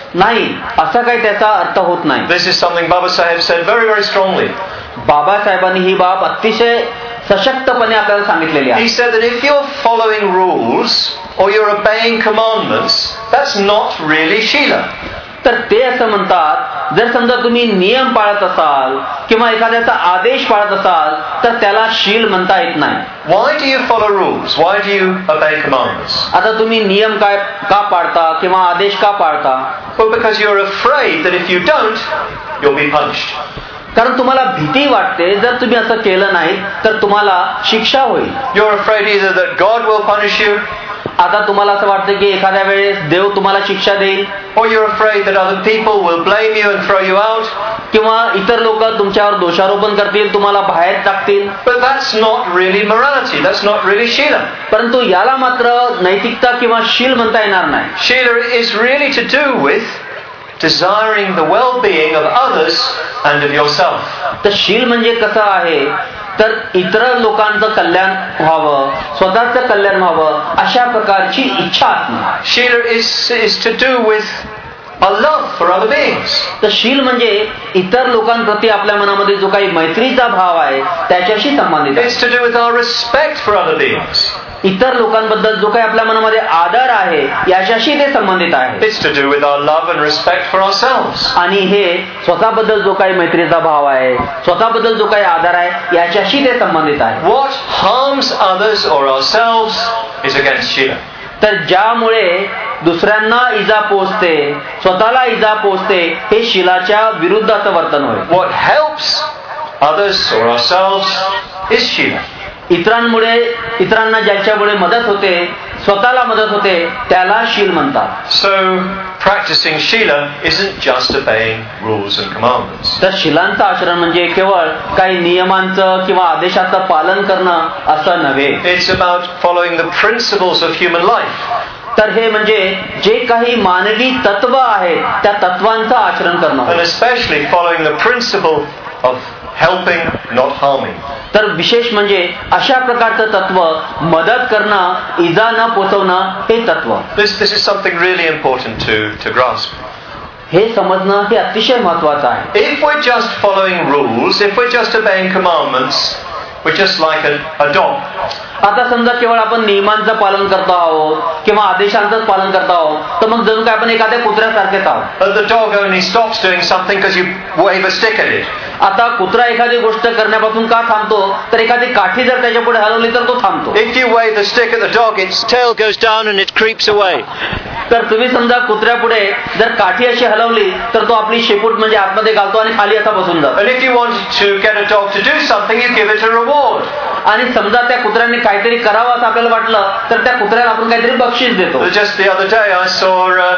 नाही, असा काही त्याचा अर्थ होत नाही. This is something Baba Sahib said very, very strongly. बाबासाहेबांनी ही बाब अतिशय सशक्तपणे आपल्याला सांगितलेली आहे. He said that if you're following rules or you're obeying commandments, that's not really Shila. तर ते असं म्हणतात, जर समजा तुम्ही नियम पाळत असाल किंवा एखाद्याचा आदेश पाळत असाल तर त्याला शील म्हणता येत नाही. Why do you follow rules? Why do you obey commandments? आता तुम्ही नियम का पाळता किंवा आदेश का पाळता? Well, because you're afraid that if you don't, you'll be punished. कारण तुम्हाला भीती वाटते, जर तुम्ही असं केलं नाही तर तुम्हाला शिक्षा होईल. You're afraid either that God will punish you, आता तुम्हाला असं वाटतं की एखाद्या वेळेस देव तुम्हाला शिक्षा देईल, or you're afraid that other people will blame you and throw you out. किंवा इतर लोक तुमच्यावर दोषारोपण करतील, तुम्हाला बाहेर टाकतील. But that's not really morality. That's not really Shila. परंतु याला मात्र नैतिकता किंवा शील म्हणता येणार नाही. Shila is really to do with desiring the well-being of others and of yourself. तर शील म्हणजे कसं आहे, तर इतर लोकांचं कल्याण व्हावं, स्वतःचं कल्याण व्हावं अशा प्रकारची इच्छा असणं. Shila is to do with a love for other beings. तर शील म्हणजे इतर लोकांप्रती आपल्या मनामध्ये जो काही मैत्रीचा भाव आहे त्याच्याशी संबंधित आहे. It's to do with our respect for other beings. इतर लोकांबद्दल जो काही आपल्या मनामध्ये आदर आहे याच्याशी ते संबंधित आहे. It's to do with our love and respect for ourselves. आणि हे स्वतःबद्दल जो काही मैत्रीचा भाव आहे, स्वतःबद्दल जो काही आदर आहे याच्याशी ते संबंधित आहे. What harms others or ourselves is against Shila. तर ज्यामुळे दुसऱ्यांना इजा पोचते, स्वतःला इजा पोचते, हे शीलाच्या विरुद्धाचं वर्तन होय. What helps others or ourselves is Shila. इतरांना ज्याच्यामुळे मदत होते, स्वतःला मदत होते, त्याला शील म्हणतात. So practicing Shila isn't just obeying rules and commandments. तर शीलांचं आचरण म्हणजे केवळ काही नियमांचं किंवा आदेशाचं पालन करणं असं नव्हे. It's about following the principles of human life. तर हे म्हणजे जे काही मानवी तत्व आहेत त्या तत्वांचं आचरण करणं, And especially following the principle of helping, not harming. तर विशेष म्हणजे अशा प्रकारचं तत्व, मदत करणं, इजा न पोचवणं हे तत्व. This is something really important to grasp. हे समजणं हे अतिशय महत्वाचं आहे. If we're just following rules, if we're just obeying commandments, we're just like a dog. आता समजा केवळ आपण नियमांचं पालन करतो आहोत किंवा आदेशांचंच पालन करतो आहोत तर मग जणू काय आपण एखाद्या कुत्र्यासारखेच आहोत. But the dog only stops doing something because you wave a stick at it. आता कुत्रा एखादी गोष्ट करण्यापासून का थांबतो, तर एखादी काठी जर त्याच्या पुढे हलवली तर तो थांबतो. If you wave the stick at the dog, its tail goes down and it creeps away. तर तुम्ही समजा कुत्र्यापुढे जर काठी अशी हलवली तर तो आपली शेपूट म्हणजे आतमध्ये घालतो आणि खाली असा बसून जातो. And if you want to get a dog to do something, you give it a reward. आणि समजा त्या कुत्र्याने काहीतरी करावं असं आपल्याला वाटलं तर त्या कुत्र्याला आपण काहीतरी बक्षीस देतो. Just the other day I saw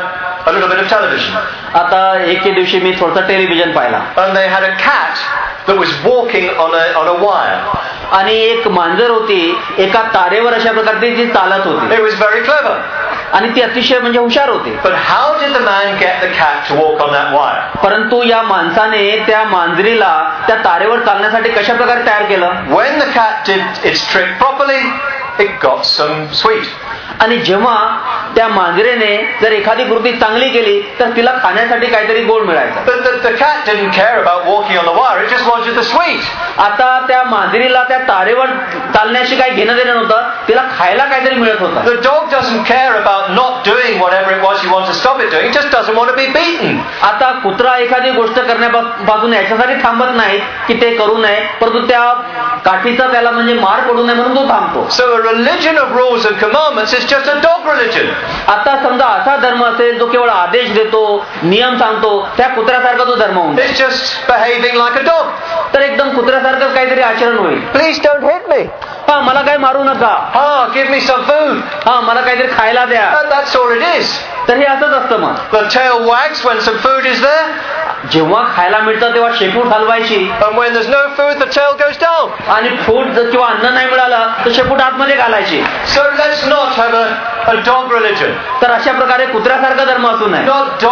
a little bit of television. आता एके दिवशी मी थोडंसं टेलिव्हिजन पाहिला. And they had a cat that was walking on a wire. आणि एक मांजर होती एका तारेवर अशा प्रकारची जी चालत होती. It was very clever. आणि ती अतिशय म्हणजे हुशार होती. But how did the man get the cat to walk on that wire? परंतु या माणसाने त्या मांजरीला त्या तारेवर चालण्यासाठी कशा प्रकारे तयार केलं? When the cat did its trick properly, it got some sweet. आणि जेव्हा त्या मांजरेने जर एखादी कृती चांगली केली तर तिला खाण्यासाठी काहीतरी गोड मिळायचं. The cat didn't care about walking on the wire, it just wanted the sweet. आता त्या मांजरीला त्या तारेवर चालण्याशी काही घेणं देणं नव्हतं, तिला खायला काहीतरी मिळत होतं. The dog doesn't care about not doing whatever it was you want to stop it doing, it just doesn't want to be beaten. आता कुत्रा एखादी गोष्ट करण्यापासून याच्यासाठी थांबत नाही की ते करू नये, परंतु त्या काठीचा त्याला म्हणजे मार पडू नये म्हणून तो थांबतो. So a religion of rules and commandments is just a dog religion. आता समजा असा धर्म असेल जो केवळ आदेश देतो, नियम सांगतो, त्या कुत्र्यासारखा तो धर्म होईल. It's just behaving like a dog. तर एकदम कुत्र्यासारखं काहीतरी आचरण होईल. Please don't hit me. हा, मला काही मारू नका. Give me some food. हा, मला काहीतरी खायला द्या. That's all it is. तर हे असंच असतं. मग The tail wags when some food is there. जेव्हा खायला मिळतं तेव्हा शेपूट हलवायची. And when there's no food, the tail goes down. आणि फूड किंवा अन्न नाही मिळालं तर शेपूट आतमध्ये घालायची. So let's not have a dog religion. तर अशा प्रकारे कुत्र्यासारखा धर्म असू नये. Not dog Shila.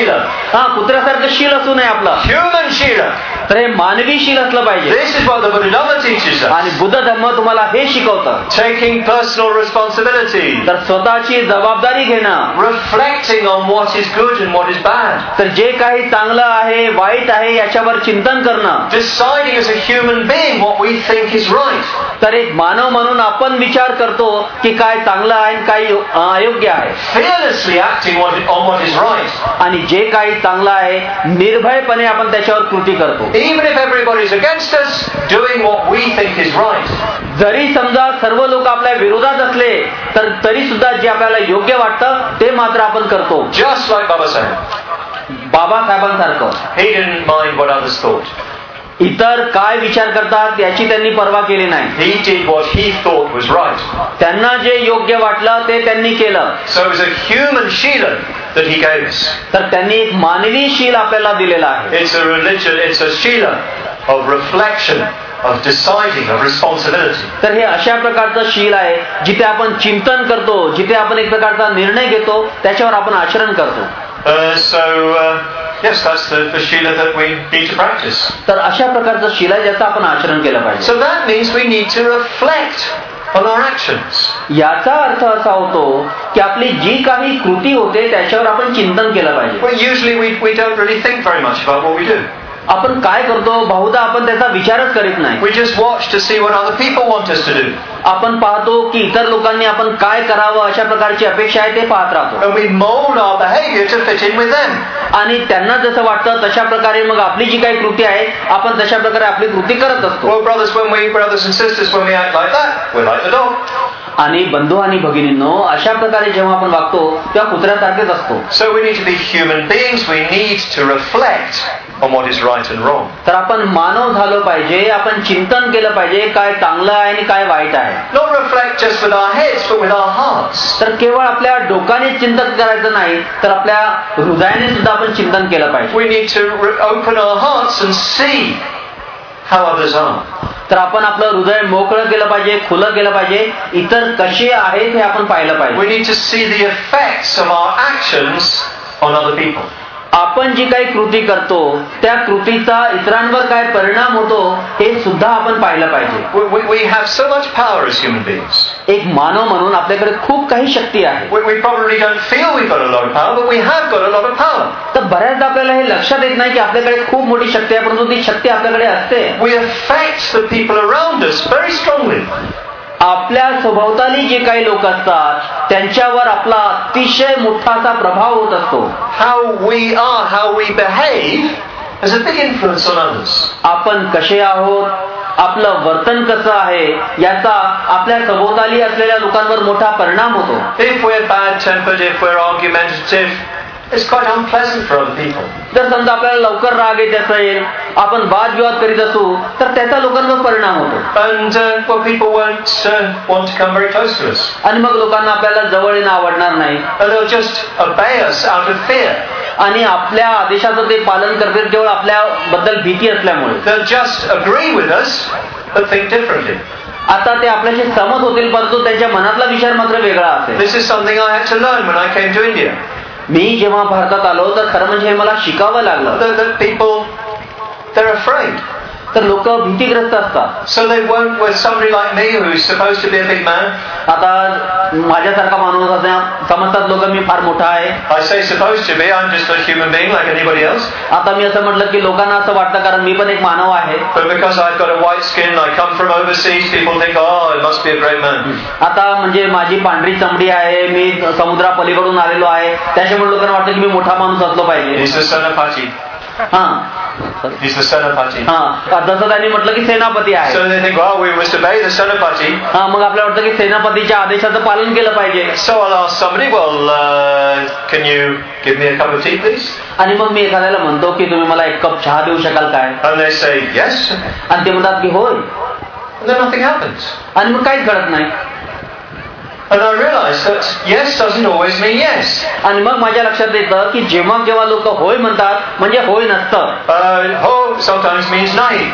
Sheila. कुत्र्यासारखं शील असू नये आपलं, Human Sheila. तर हे मानवी शील असलं पाहिजे. This is what the Buddha Dhamma teaches us. आणि बुद्ध धर्म तुम्हाला हे शिकवतं. Taking personal responsibility. तर स्वतःची जबाबदारी घेणं, Reflecting on what is good and what is bad. तर जे काही चांगलं आहे वाईट आहे याच्यावर चिंतन करणं. Deciding as a human being what we think is right. तर एक मानव म्हणून आपण विचार करतो की काय चांगलं आहे आणि काय अयोग्य आहे. Fearlessly acting on what is right. आणि जे काही चांगलं आहे निर्भयपणे आपण त्याच्यावर कृती करतो. Even if everybody is against us, doing what we think is right. जरी समजा सर्व लोक आपल्या विरोधात असले तर तरी सुद्धा जे आपल्याला योग्य वाटतं ते मात्र आपण करतो. Just like Baba Sahib. बाबासाहेबांसारखं. He didn't mind what others thought. इतर काय विचार करतात याची त्यांनी पर्वा केली नाही. He did what he thought was right. त्यांना जे योग्य वाटलं ते त्यांनी केलं. So it was a human Sheila that he gave us. तर त्यांनी एक मानवी शील आपल्याला दिलेला आहे. It's a religion, it's a Sheila of reflection, of deciding, of responsibility. तर हे अशा प्रकारचं शील आहे जिथे आपण चिंतन करतो, जिथे आपण एक प्रकारचा निर्णय घेतो, त्याच्यावर आपण आचरण करतो. Yes, that's the Sheila that we need to practice. तर अशा प्रकारचं शील आहे ज्याचं आपण आचरण केलं पाहिजे. So that means we need to reflect on our actions. याचा अर्थ असा होतो की आपली जी काही कृती होते त्याच्यावर आपण चिंतन केलं पाहिजे. Well, usually we don't really think very much about what we do. आपण काय करतो बहुधा आपण त्याचा विचारच करीत नाही. We just watch to see what other people want us to do. आपण पाहतो की इतर लोकांनी आपण काय करावं अशा प्रकारची अपेक्षा आहे ते पाहत राहतो. And we mold our behavior to fit in with them. आणि त्यांना जसं वाटतं तशा प्रकारे मग आपली जी काही कृती आहे आपण तशा प्रकारे आपली कृती करत असतो. Well, brothers and sisters, when we act like that, we're like the dog. आणि बंधू आणि भगिनींनो अशा प्रकारे जेव्हा आपण वागतो तेव्हा कुत्र्यासारखेच असतो. So we need to be human beings. We need to reflect on what is right and wrong. तर आपण मानव झालो पाहिजे, आपण चिंतन केलं पाहिजे काय चांगलं आहे आणि काय वाईट आहे. Not reflect just with our heads, but with our hearts. तर केवळ आपल्या डोकाने चिंतन करायचं नाही तर आपल्या हृदयाने सुद्धा आपण चिंतन केलं पाहिजे. We need to open our hearts and see how others are. तर आपण आपलं हृदय मोकळं केलं पाहिजे, खुलं केलं पाहिजे, इतर कसे आहेत हे आपण पाहिलं पाहिजे. We need to see the effects of our actions on other people. आपण जी काही कृती करतो त्या कृतीचा इतरांवर काय परिणाम होतो हे सुद्धा आपण पाहिलं पाहिजे. We have so much power as human beings. एक मानव म्हणून आपल्याकडे खूप काही शक्ती आहे. We probably don't feel we've got a lot of power, but we have got a lot of power. तर बऱ्याचदा आपल्याला हे लक्षात येत नाही की आपल्याकडे खूप मोठी शक्ती आहे, परंतु ती शक्ती आपल्याकडे असते. We affect the people around us very strongly. आपल्या सभोवताली जे काही लोक असतात त्यांच्यावर आपला अतिशय मोठा असा प्रभाव होत असतो. How we are, how we behave has a big influence on others. आपण कसे आहोत, आपलं वर्तन कसं आहे याचा आपल्या सभोवताली असलेल्या लोकांवर मोठा परिणाम होतो. If we're bad-tempered, if we're argumentative, it's quite unpleasant for other people. जर समजा आपल्याला लवकर राग येत असेल, आपण वादविवाद करीत असू तर त्याचा लोकांवर परिणाम होतो. And well, people won't want to come very close to us. आणि मग लोकांना आपल्याला जवळ येणं आवडणार नाही. And they'll just obey us out of fear. आणि आपल्या आदेशाचं ते पालन करतील केवळ आपल्याबद्दल भीती असल्यामुळे. They'll just agree with us, but think differently. आता ते आपल्याशी सहमत होतील परंतु त्यांच्या मनातला विचार मात्र वेगळा असेल. This is something I had to learn when I came to India. मी जेव्हा भारतात आलो तर खरं म्हणजे हे मला शिकावं लागलं. That people, they're afraid. तर लोक भीतीग्रस्त असतात. So they won't, with somebody like me who's supposed to be a big man. आता माझ्यासारखा माणूस असण्या समजतात लोक मी फार मोठा आहे. I say supposed to be, I'm just a human being like anybody else. आता मी असं म्हटलं की लोकांना असं वाटतं कारण मी पण एक मानव आहे. But because I've got a white skin, I come from overseas, people think, oh, it must be a great man. आता म्हणजे माझी पांढरी चमडी आहे, मी समुद्रापलीकडून आलेलो आहे, त्याच्यामुळे लोकांना वाटतं की मी मोठा माणूस असलो पाहिजे. He's the son of Pati. He's the son of Pati. जसं त्यांनी म्हटलं की सेनापती आहे. So they think, well, we must obey the son of Pati. मग आपल्याला वाटतं की सेनापतीच्या आदेशाचं पालन केलं पाहिजे. So I'll ask somebody, well, can you give me a cup of tea, please? आणि मग मी एखाद्याला म्हणतो की तुम्ही मला एक कप चहा देऊ शकाल काय? And they say yes. आणि ते म्हणतात की होय. And then nothing happens. आणि मग काहीच घडत नाही. And I realized that yes doesn't always mean yes. आणि मग माझ्या लक्षात येतं की जेव्हा जेव्हा लोक होय म्हणतात म्हणजे होय नसतं. Ho sometimes means nahi.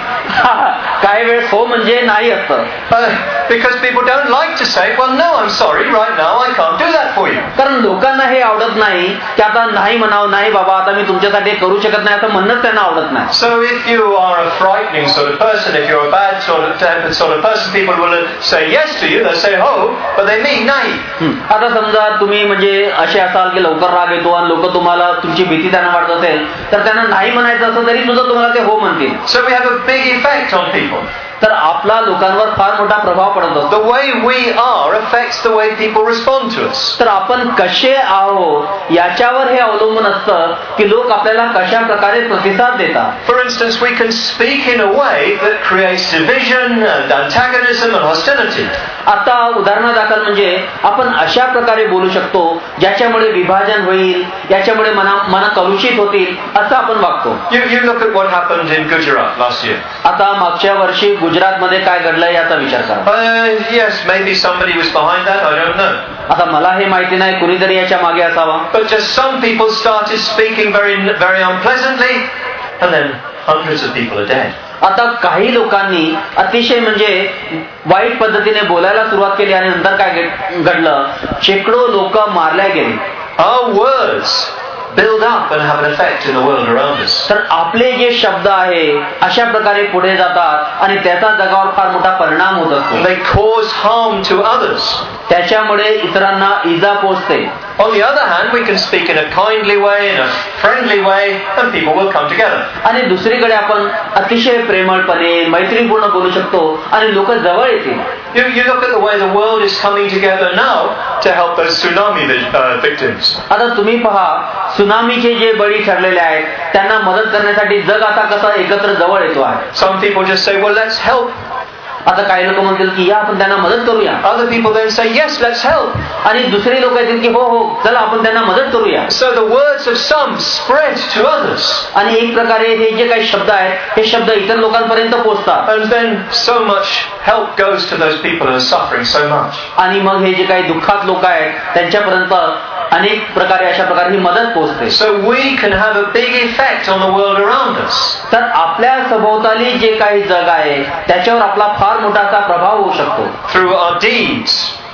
काही वेळेस हो म्हणजे नाही असतं. Because people don't like to say, well no, I'm sorry, right now I can't do that for you. कारण लोकांना हे आवडत नाही की आता नाही म्हणावं, नाही बाबा आता मी तुमच्यासाठी करू शकत नाही असं म्हणणंच त्यांना आवडत नाही. So if you are a frightening sort of person, if you're a bad sort of person, people will say yes to you, they'll say ho, but they mean nahi. आता समजा तुम्ही म्हणजे असे असाल की लवकर राग येतो आणि लोक तुम्हाला तुमची भीती त्यांना वाटत असेल तर त्यांना नाही म्हणायचं असं तरी सुद्धा तुम्हाला ते हो म्हणतील. So we have a big effect on people. तर आपला लोकांवर फार मोठा प्रभाव पडत असतो. The way we are affects the way people respond to us. तर आपण कसे आहोत याच्यावर हे अवलंबून असतं की लोक आपल्याला कशा प्रकारे प्रतिसाद देतात. For instance, we can speak in a way that creates division and antagonism and hostility. आता उदाहरणादाखल म्हणजे आपण अशा प्रकारे बोलू शकतो ज्याच्यामुळे विभाजन होईल, याच्यामुळे मन कलुषित होतील असं आपण वागतो. You look at what happened in Gujarat last year. आता मागच्या वर्षी गुजरातमध्ये काय घडलं याचा विचार करा. Yes, maybe somebody was behind that, I don't know. आता मला हे माहिती नाही, कुणीतरी याच्या मागे असावा. But just some people started speaking very unpleasantly, and then hundreds of people are dead. आता काही लोकांनी अतिशय म्हणजे वाईट पद्धतीने बोलायला सुरुवात केली आणि नंतर काय घडलं, शेकडो लोक मारल्या गेले. Our words build up and have an effect in the world around us. तर आपले जे शब्द आहे अशा प्रकारे पुढे जातात आणि त्याचा जगावर फार मोठा परिणाम होत असतो. They cause harm to others. त्याच्यामुळे इतरांना इजा पोहोचते. On the other hand, we can speak in a kindly way, in a friendly way, and people will come together. आणि दुसरीकडे आपण अतिशय प्रेमळपणे मैत्रीपूर्ण बोलू शकतो आणि लोक जवळ येतील. You look at the way the world is coming together now to help those tsunami victims. आता तुम्ही पहा, सुनामीचे जे बळी ठरलेले आहेत त्यांना मदत करण्यासाठी जग आता कसं एकत्र जवळ येतो आहे. Some people just say, well, let's help. आता काही लोक म्हणतील की या आपण त्यांना मदत करूया. Other people then say, yes, let's help. आणि दुसरे लोक येतील की हो हो चला आपण त्यांना मदत करूया. So the words of some spread to others. आणि एक प्रकारे हे जे काही शब्द आहेत हे शब्द इतर लोकांपर्यंत पोहोचतात. And then so much help goes to those people who are suffering so much. आणि मग हे जे काही दुःखात लोक आहेत त्यांच्यापर्यंत अनेक प्रकारे अशा प्रकारे ही मदत पोहोचते. So we can have a big effect on the world around us. तर आपल्या सभोवताली जे काही जग आहे त्याच्यावर आपला फार मोठा असा प्रभाव होऊ शकतो. Through our deeds.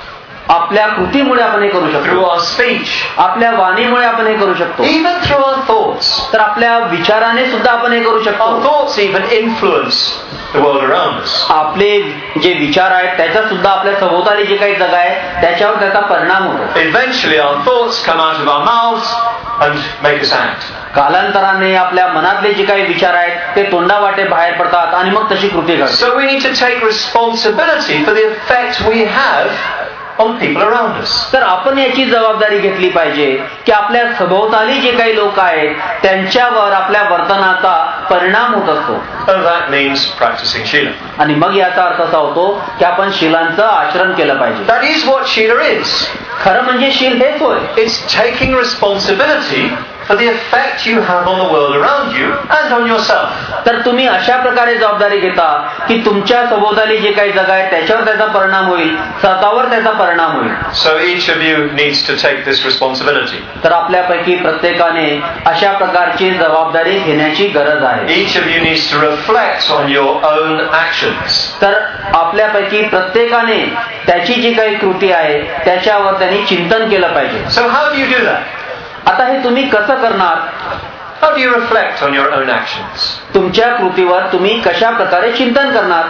आपल्या कृतीमुळे आपण हे करू शकतो. Through our speech. आपल्या वाणीमुळे आपण हे करू शकतो. Even through our thoughts. तर आपल्या विचाराने सुद्धा आपण हे करू शकतो. Our thoughts even influence the world around us. आपले जे विचार आहेत त्याचा सुद्धा आपल्या सभोवताली जे काही जग आहे त्याच्यावर त्याचा परिणाम होतो. Eventually our thoughts come out of our mouths and make us act. कालांतराने आपल्या मनातले जे काही विचार आहेत ते तोंडावाटे बाहेर पडतात आणि मग तशी कृती घडते. So we need to take responsibility for the effect we have on people around us. तर आपण याची जबाबदारी घेतली पाहिजे की आपल्या सभोवताली जे काही लोक आहेत त्यांच्यावर आपल्या वर्तनाचा परिणाम होत असतो. And that means practicing Shila. आणि मग याचा अर्थ असा होतो की आपण शीलांचं आचरण केलं पाहिजे. That is what Shila is. खरं म्हणजे शील हेच होय. It's taking responsibility for the effect you have on the world around you and on yourself. तर तुम्ही अशा प्रकारे जबाबदारी घेता की तुमच्या सभोवताली जे काही जग आहे त्याच्यावर त्याचा परिणाम होईल, स्वतःवर त्याचा परिणाम होईल. So each of you needs to take this responsibility. तर आपल्यापैकी प्रत्येकाने अशा प्रकारची जबाबदारी घेण्याची गरज आहे. Each of you needs to reflect on your own actions. तर आपल्यापैकी प्रत्येकाने त्याची जी काही कृती आहे त्याच्यावर त्यांनी चिंतन केलं पाहिजे. So how do you do that? आता हे तुम्ही कसं करणार? How do you reflect on your own actions? तुमच्या कृतीवर तुम्ही कशा प्रकारे चिंतन करणार?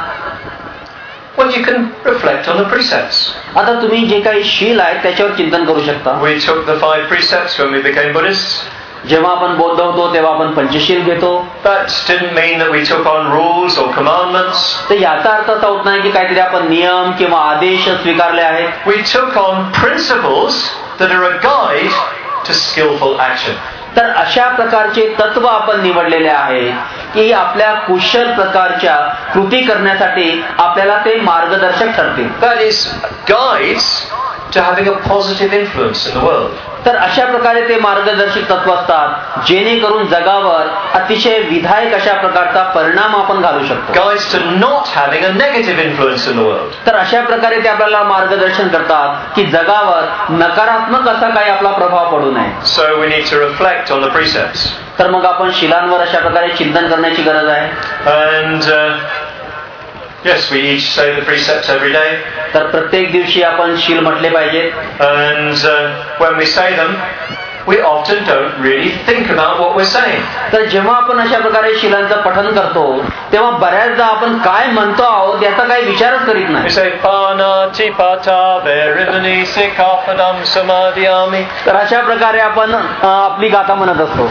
Well, you can reflect on the precepts. आता तुम्ही जे काही शील आहेत त्याच्यावर चिंतन करू शकता. We took the 5 precepts when we became Buddhists. जेव्हा आपण बौद्ध होतो तेव्हा आपण पंचशील घेतो. That didn't mean that we took on rules or commandments. तर याचा अर्थ असा होत नाही की काहीतरी आपण नियम किंवा आदेश स्वीकारले आहेत. We took on principles that are a guide to skillful action. तर अशा प्रकारचे तत्व आपण निवडलेले आहे की आपल्या कुशल प्रकारच्या कृती करण्यासाठी आपल्याला ते मार्गदर्शक ठरतील. That is guides to having a positive influence in the world. तर अशा प्रकारे ते मार्गदर्शक तत्व असतात जेणेकरून जगावर अतिशय विधायक अशा प्रकारचा परिणाम आपण घालू शकतो. Guides to not having a negative influence in the world. तर अशा प्रकारे ते आपल्याला मार्गदर्शन करतात की जगावर नकारात्मक असा काही आपला प्रभाव पडू नये. So we need to reflect on the precepts. तर मग आपण शिलांवर अशा प्रकारे चिंतन करण्याची गरज आहे. And yes, we each say the precepts every day. तर प्रत्येक दिवशी आपण शील म्हटले पाहिजे. And when we say them, we often don't really think about what we're saying. तर जेव्हा आपण अशा प्रकारे शिलांचं पठन करतो तेव्हा बऱ्याचदा आपण काय म्हणतो आहोत याचा काही विचारच करीत We नाही. say Panatipata Verimani Sikapadam Samadhyami. तर अशा प्रकारे आपण आपली गाथा म्हणत असतो.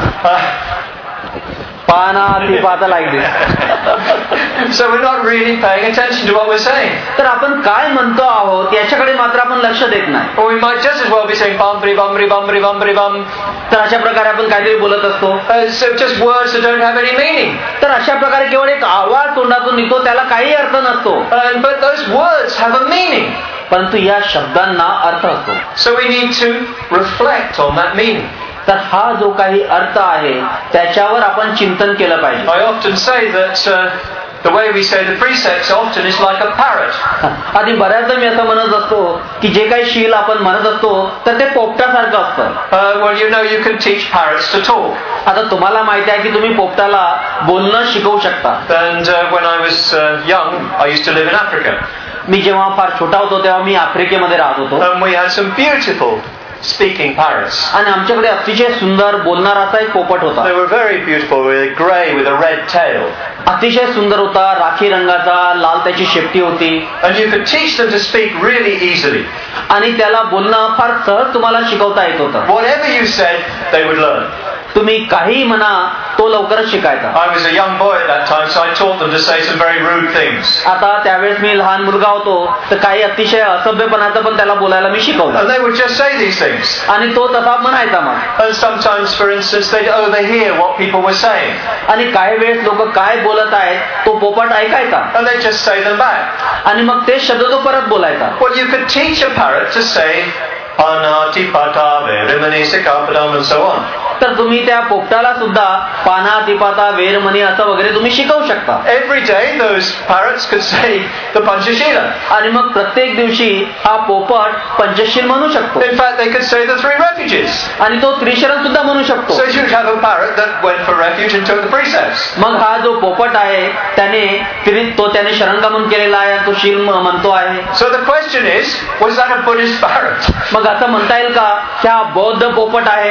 पानातिपाता like this. So we're not really paying attention to what we're saying. तर आपण काय म्हणतो आहोत याच्याकडे मात्र आपण लक्ष देत नाही. Or we might just as well be saying Bam Bri Bam Bri Bam Bri Bam Bri Bam. तर अशा प्रकारे आपण काहीतरी बोलत असतो. So just words that don't have any meaning. तर अशा प्रकारे केवळ एक आवाज तोंडातून निघतो त्याला काही अर्थ नसतो. But those words have a meaning. परंतु या शब्दांना अर्थ असतो. So we need to reflect on that meaning. तर हा जो काही अर्थ आहे त्याच्यावर आपण चिंतन केलं पाहिजे. I often say that the way we say the precepts often is like a parrot. आधी बऱ्याचदा मी असं म्हणत असतो की जे काही शील आपण म्हणत असतो तर ते पोपटासारखं असतं. Well, you can teach parrots to talk. आता तुम्हाला माहिती आहे की तुम्ही पोपटाला बोलणं शिकवू शकता. And when I was young, I used to live in Africa. मी जेव्हा फार छोटा होतो तेव्हा मी आफ्रिकेमध्ये राहत होतो. And we had some beautiful speaking parrots. आणि आमच्याकडे अतिशय सुंदर बोलणारा असा एक पोपट होता. They were very beautiful, grey with a red tail. अतिशय सुंदर होता, राखी रंगाचा, लाल त्याची शेपटी होती. And you could teach them to speak really easily. आणि त्याला बोलणं फार सहज तुम्हाला शिकवता येत होतं. Whatever you said, they would learn. तुम्ही काही म्हणा तो लवकरच शिकायचा. I was a young boy at that time, so I taught them to say some very rude things. आता त्यावेळेस मी लहान मुलगा होतो तर काही अतिशय असभ्यपणाचं पण त्याला बोलायला मी शिकवलं. And they would just say these things. आणि तो तसा म्हणायचा मग. And sometimes, for instance, they'd overhear what people were saying. आणि काही वेळेस लोक काय बोलत आहेत तो पोपट ऐकायचा. And they'd just say them back. आणि मग ते शब्द तो परत बोलायचा. Well, you could teach a parrot to say Panatipata Verimani Sikapadam and so on. तर तुम्ही त्या पोपटाला सुद्धा पानातिपाता वेरमणी असं वगैरे तुम्ही शिकवू शकता. Every day those parrots could say the Panchashila. आणि मग प्रत्येक दिवशी हा पोपट पंचशील म्हणू शकतो. In fact, they could say the 3 refuges. आणि तो त्रिशरण सुद्धा म्हणू शकतो. So you'd have a parrot that went for refuge and took the precepts. मग हा जो पोपट आहे त्याने शरणगमन केलेला आहे, तो शील म्हणतो आहे. So the question is, was that a Buddhist parrot? मग असं म्हणता येईल का की हा बौद्ध पोपट आहे?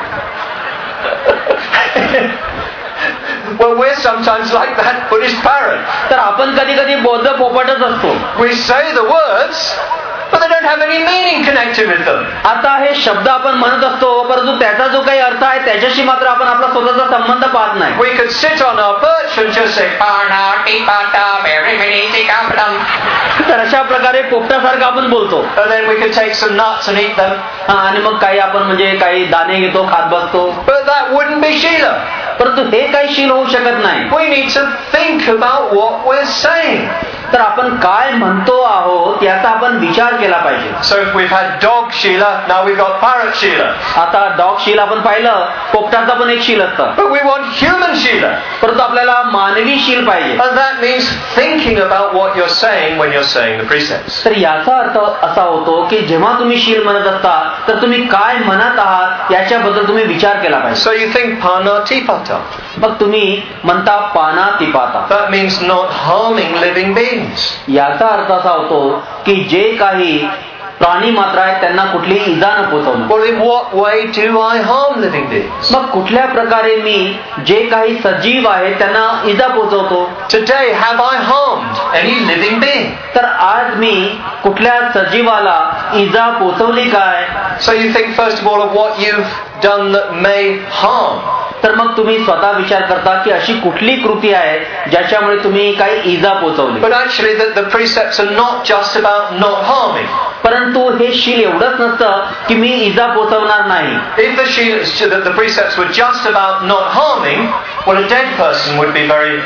Well, we're sometimes like that Buddhist parrot. तर आपण कधी कधी बौद्ध पोपटच असतो. We say the words, but they don't have any meaning connected with them. आता हे शब्द आपण म्हणत असतो परंतु त्याचा जो काही अर्थ आहे त्याच्याशी मात्र आपण आपला स्वतःचा संबंध पाहत नाही. We could sit on our perch and just say Panatipata Verimani Sikapadam. तर अशा प्रकारे पोपटासारखं आपण बोलतो. And then we could take some nuts and eat them. आणि मग काही आपण म्हणजे काही दाणे घेतो, खात बसतो. But that wouldn't be Shila. परंतु हे काही शील होऊ शकत नाही. We need to think about what we're saying. तर आपण काय म्हणतो आहोत याचा आपण विचार केला पाहिजे. So if we've had dog Shila, now we've got parrot Shila. आता डॉग शील आपण पाहिलं, पोपटाचा पण एक शील असतं. But we want human Shila. परंतु आपल्याला मानवी शील पाहिजे. And that means thinking about what you're saying when you're saying the precepts. तर याचा अर्थ असा होतो की जेव्हा तुम्ही शील म्हणत असता तर तुम्ही काय म्हणत आहात याच्याबद्दल तुम्ही विचार केला पाहिजे. So you think Panatipata. मग तुम्ही म्हणता पानातिपाता. That means not harming living beings. याचा अर्थ असा होतो की जे काही प्राणी मात्र आहेत त्यांना कुठली इजा न पोहोचवणं. Well, in what way do I harm living beings? मग कुठल्या प्रकारे मी जे काही सजीव आहेत त्यांना इजा पोहोचवतो. Today, have I harmed any living being? तर आज मी कुठल्या सजीवाला इजा पोहोचवली काय? So you think first of all of what you've done that may harm. तर मग तुम्ही स्वतः विचार करता की अशी कुठली कृती आहे ज्याच्यामुळे तुम्ही काही इजा पोहोचवली. But actually the precepts are not just about not harming. परंतु हे शील एवढंच नसतं की मी इजा पोहोचवणार नाही. If the precepts were just about not harming, well, a dead person would be very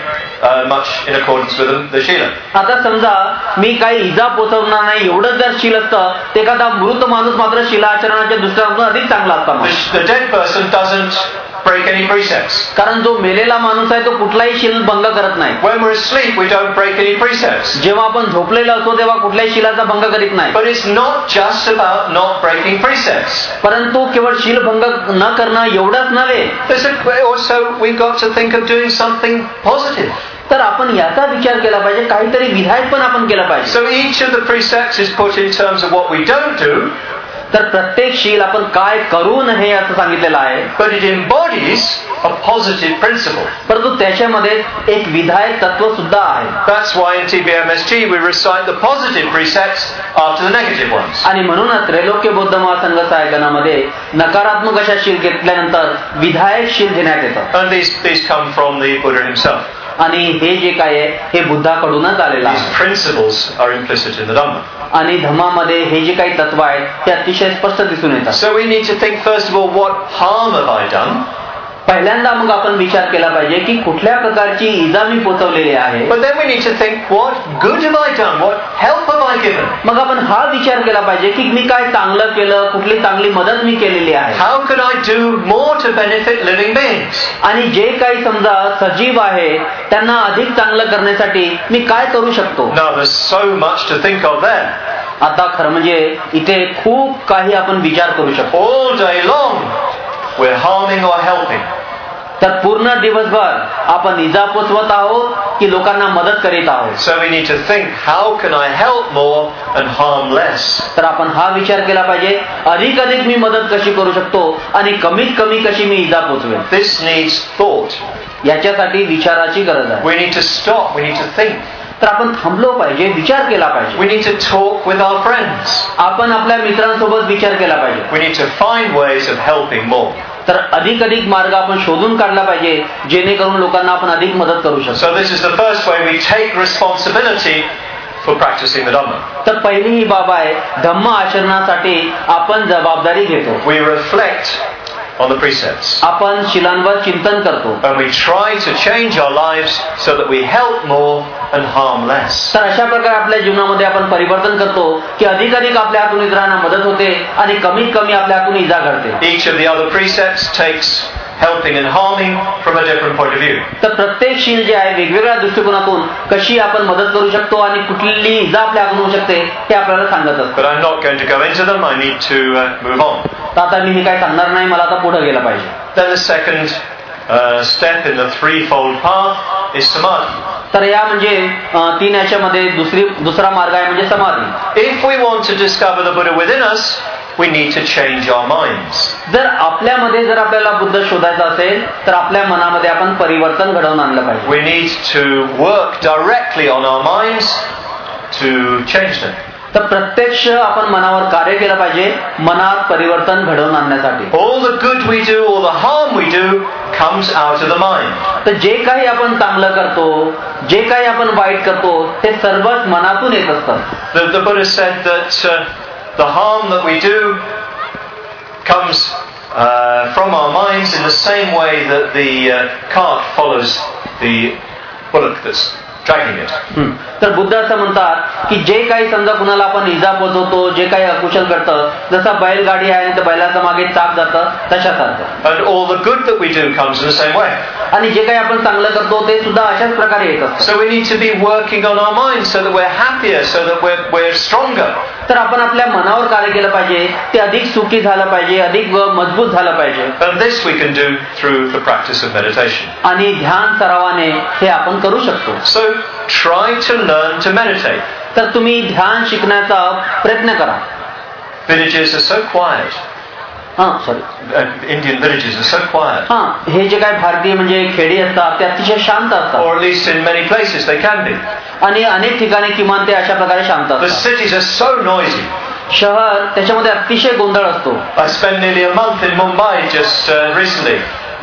much in accordance with the Shila. आता समजा मी काही इजा पोचवणार नाही एवढंच जर शील असतं ते एखादा मृत माणूस मात्र शीला आचरणाच्या दृष्टीने अधिक चांगला असता. The dead person doesn't break any precepts. कारण जो मेलेला माणूस आहे तो कुठलाही शील भंग करत नाही. When we're asleep, we don't break any precepts. जेव्हा आपण झोपलेलो असतो तेव्हा कुठल्याही शीलाचा भंग करीत नाही. But it's not just about not breaking precepts. परंतु केवळ शील भंग न करणं एवढंच नव्हे. Also, we've got to think of doing something positive. तर आपण याचा विचार केला पाहिजे, काहीतरी विधायक पण आपण केलं पाहिजे. So each of the precepts is put in terms of what we don't do. तर प्रत्येक शील आपण काय करू नये असं सांगितलेलं आहे. But it embodies a positive principle. परंतु त्याच्यामध्ये एक विधायक तत्व सुद्धा आहे. That's why in TBMSG we recite the positive precepts after the negative ones. आणि म्हणूनच त्रैलोक्य बौद्ध महासंघ सहाय्यगणामध्ये नकारात्मक अशा शील घेतल्यानंतर विधायक शील घेण्यात येतं. And these come from the Buddha himself. आणि हे जे काय आहे हे बुद्धाकडूनच आलेलं आहे. These principles are implicit in the Dhamma. आणि धम्मामध्ये हे जे काही तत्व आहेत ते अतिशय स्पष्ट दिसून येतात. So we need to think first of all, what harm have I done? पहिल्यांदा मग आपण विचार केला पाहिजे की कुठल्या प्रकारची इजा मी पोचवलेली आहे. But then we need to think, what good have I done? What help have I given? मग आपण हा विचार केला पाहिजे की मी काय चांगलं केलं, कुठली चांगली मदत मी केलेली आहे. How can I do more to benefit living beings? आणि जे काही समजा सजीव आहे त्यांना अधिक चांगलं करण्यासाठी मी काय करू शकतो. Now there's so much to think of there. आता खरं म्हणजे इथे खूप काही आपण विचार करू शकतो. All day long we're harming or helping. तर पूर्ण दिवसभर आपण इजा पोचवत आहोत की लोकांना मदत करीत आहोत. So we need to think, how can I help more and harm less? तर आपण हा विचार केला पाहिजे, अधिक मी मदत कशी करू शकतो आणि कमीत कमी कशी मी इजा पोचवेन. This needs thought. याच्यासाठी विचाराची गरज आहे. We need to stop, we need to think. तर आपण थांबलो पाहिजे, विचार केला पाहिजे. We need to talk with our friends. आपण आपल्या मित्रांसोबत विचार केला पाहिजे. We need to find ways of helping more. तर अधिक मार्ग आपण शोधून काढला पाहिजे जेणेकरून लोकांना आपण अधिक मदत करू शकतो. So this is the first way we take responsibility for practicing the Dhamma. तर पहिली ही बाब आहे, धम्म आचरणासाठी आपण जबाबदारी घेतो. We reflect on the precepts. आपण शिलांवर चिंतन करतो. And we try to change our lives so that we help more and harm less. तर अशा प्रकारे आपल्या जीवनामध्ये आपण परिवर्तन करतो की अधिक आपल्या हातून इतरांना मदत होते आणि कमीत कमी आपल्या हातून इजा घडते. Each of the other precepts takes helping and harming from a different point of view. तर प्रत्येक शील जे आहे वेगवेगळ्या दृष्टिकोनातून कशी आपण मदत करू शकतो आणि कुठली इजा आपल्या हातून होऊ शकते हे आपल्याला सांगत असतं. But I'm not going to go into them. I need to move on. तर आता मी हे काय सांगणार नाही, मला आता पुढे गेलं पाहिजे. Then the second step in the threefold path is samadhi. तर या म्हणजे तीन याच्यामध्ये दुसरा मार्ग आहे म्हणजे समाधी. If we want to discover the Buddha within us, we need to change our minds. जर आपल्यामध्ये जर आपल्याला बुद्ध शोधायचा असेल तर आपल्या मनामध्ये आपण परिवर्तन घडवून आणलं पाहिजे. We need to work directly on our minds to change them. तर प्रत्यक्ष आपण मनावर कार्य केलं पाहिजे मनात परिवर्तन घडवून आणण्यासाठी. All the good we do, all the harm we do comes out of the mind. तर जे काही आपण चांगलं करतो, जे काही आपण वाईट करतो ते सर्वच मनातून येत असतं. The Buddha said that the harm that we do comes from our minds in the same way that the cart follows the bullock that's dragging it. तर बुद्ध असं म्हणतात की जे काही समजा कुणाला आपण इजा पोचवतो, जे काही अकुशल करतं, जसं बैलगाडी आहे आणि त्या बैलाच्या मागे चाक जातं तशासारखं. And all the good that we do comes in the same way. आणि जे काही आपण चांगलं करतो ते सुद्धा अशाच प्रकारे येत असतं. So we need to be working on our minds so that we're happier, so that we're stronger. तर आपण आपल्या मनावर कार्य केलं पाहिजे, ते अधिक सुखी झालं पाहिजे, अधिक मजबूत झालं पाहिजे. And this we can do through the practice of meditation. आणि ध्यान सरावाने हे आपण करू शकतो. So try to learn to meditate. तर तुम्ही ध्यान शिकण्याचा प्रयत्न करा. Villages are so quiet. Indian villages are so quiet. हे जे काय भारतीय म्हणजे खेडी असतात ते अतिशय शांत असतात. Or at least in many places they can be. आणि अनेक ठिकाणी किमान ते अशा प्रकारे शांत The असतात. cities are so noisy. शहर त्याच्यामध्ये अतिशय गोंधळ असतो. I spent nearly a month in Mumbai just recently.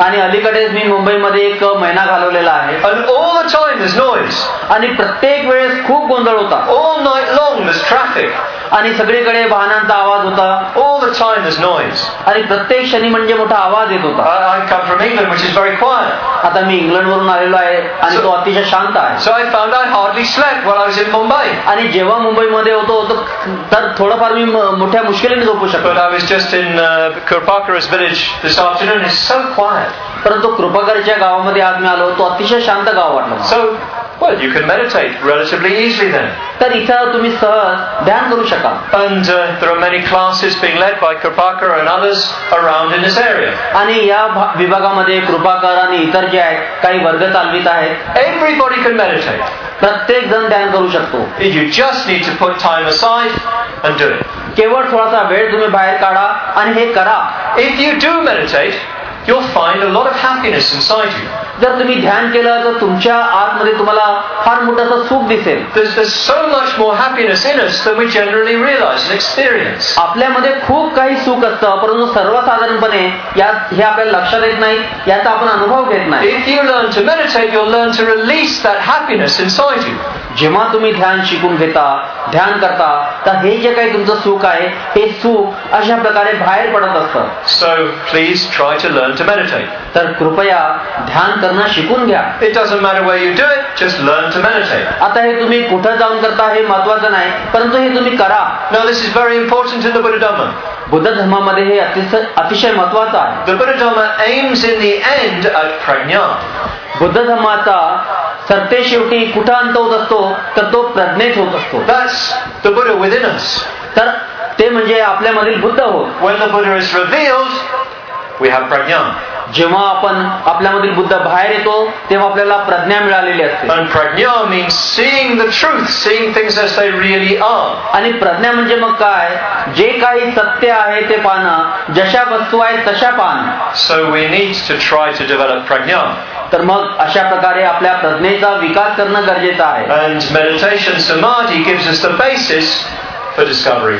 आणि अलीकडेच मी मुंबईमध्ये 1 महिना घालवलेला आहे. And all the time there's noise. आणि प्रत्येक वेळेस खूप गोंधळ होता. All night long there's traffic. आणि सगळीकडे वाहनांचा आवाज होता. All the time there's noise. आणि प्रत्येक क्षणी म्हणजे मोठा आवाज येत होता. I come from England, which is very quiet. आता मी इंग्लंडवरून आलेलो आहे आणि तो अतिशय शांत आहे. So I found I hardly slept while I was in Mumbai. आणि जेव्हा मुंबईमध्ये होतो तर थोडंफार मी मोठ्या मुश्किलीने झोपू शकतो. But I was just in Kurpakaras village this afternoon. It's so quiet. परंतु कृपाकरच्या गावामध्ये आज मी आलो, तो अतिशय शांत गाव वाटलं. So, well, you can meditate relatively easily then. तर इथं तुम्ही सहज ध्यान करू शकाल. And there are many classes being led by Kurpakar and others around in this area. आणि या विभागामध्ये कृपाकर आणि इतर जे आहेत काही वर्ग चालवित आहेत. Everybody can meditate. प्रत्येक जण ध्यान करू शकतो. You just need to put time aside and do it. केवळ थोडासा वेळ तुम्ही बाहेर काढा आणि हे करा. If you do meditate, you'll find a lot of happiness inside you. जर तुम्ही ध्यान केलं तर तुमच्या आतमध्ये तुम्हाला फार मोठं सुख दिसेल. There's so much more happiness in us than we generally realize and experience. आपल्यामध्ये खूप काही सुख असतं, परंतु सर्वसाधारणपणे हे आपल्याला लक्षात येत नाही, याचा आपण अनुभव घेत नाही. If you learn to meditate, you'll learn to release that happiness inside you. जेव्हा तुम्ही ध्यान शिकून घेता, ध्यान करता, तर हे जे काही तुमचं सुख आहे हे सुख अशा प्रकारे बाहेर पडत असतं. So please try to learn to meditate. तर कृपया ध्यान करणं शिकून घ्या. It doesn't matter where you do it, just learn to meditate. आता हे तुम्ही कुठं जाऊन करता हे महत्त्वाचं नाही, परंतु हे तुम्ही करा. Now this is very important in the Buddha Dhamma. Buddha धर्मामध्ये हे अतिशय महत्त्वाचं आहे. The Buddha Dhamma aims in the end at prajna. Buddha धर्माचा सरते शेवटी कुठं अंत होत असतो तर तो प्रज्ञेत होत असतो. That's the Buddha within us. तर ते म्हणजे आपल्यामधील बुद्ध होत. When the Buddha is revealed, we have prajna. जेव्हा आपण आपल्यामधील बुद्ध बाहेर येतो तेव्हा आपल्याला प्रज्ञा मिळालेली असते. And prajna means seeing the truth, seeing things as they really are. आणि प्रज्ञा म्हणजे मग काय, जे काही सत्य आहे ते पाहणं, जशा वस्तू आहेत तशा पाहणं. So we need to try to develop prajna. तर मग अशा प्रकारे आपल्या प्रज्ञेचा विकास करणं गरजेचं आहे. And meditation samadhi gives us the basis for discovering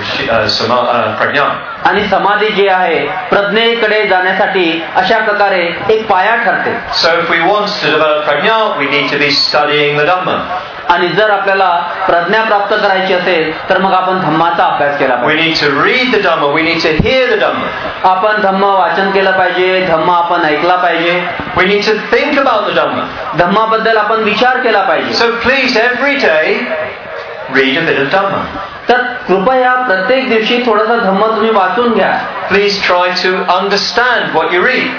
prajna. आणि समाधी जी आहे प्रज्ञेकडे जाण्यासाठी अशा प्रकारे एक पाया ठरते. So if we want to develop prajna, we need to be studying the Dhamma. आणि जर आपल्याला प्रज्ञा प्राप्त करायची असेल तर मग आपण धम्माचा अभ्यास केला We पाहिजे. need to read the Dhamma, we need to hear the Dhamma. आपण धम्म वाचन केलं पाहिजे, धम्म आपण ऐकला पाहिजे, We need to think about the Dhamma. धम्माबद्दल आपण विचार केला पाहिजे. So please every day read a bit of Dhamma. तर कृपया प्रत्येक दिवशी थोडासा धम्म तुम्ही वाचून घ्या. Please try to understand what you read.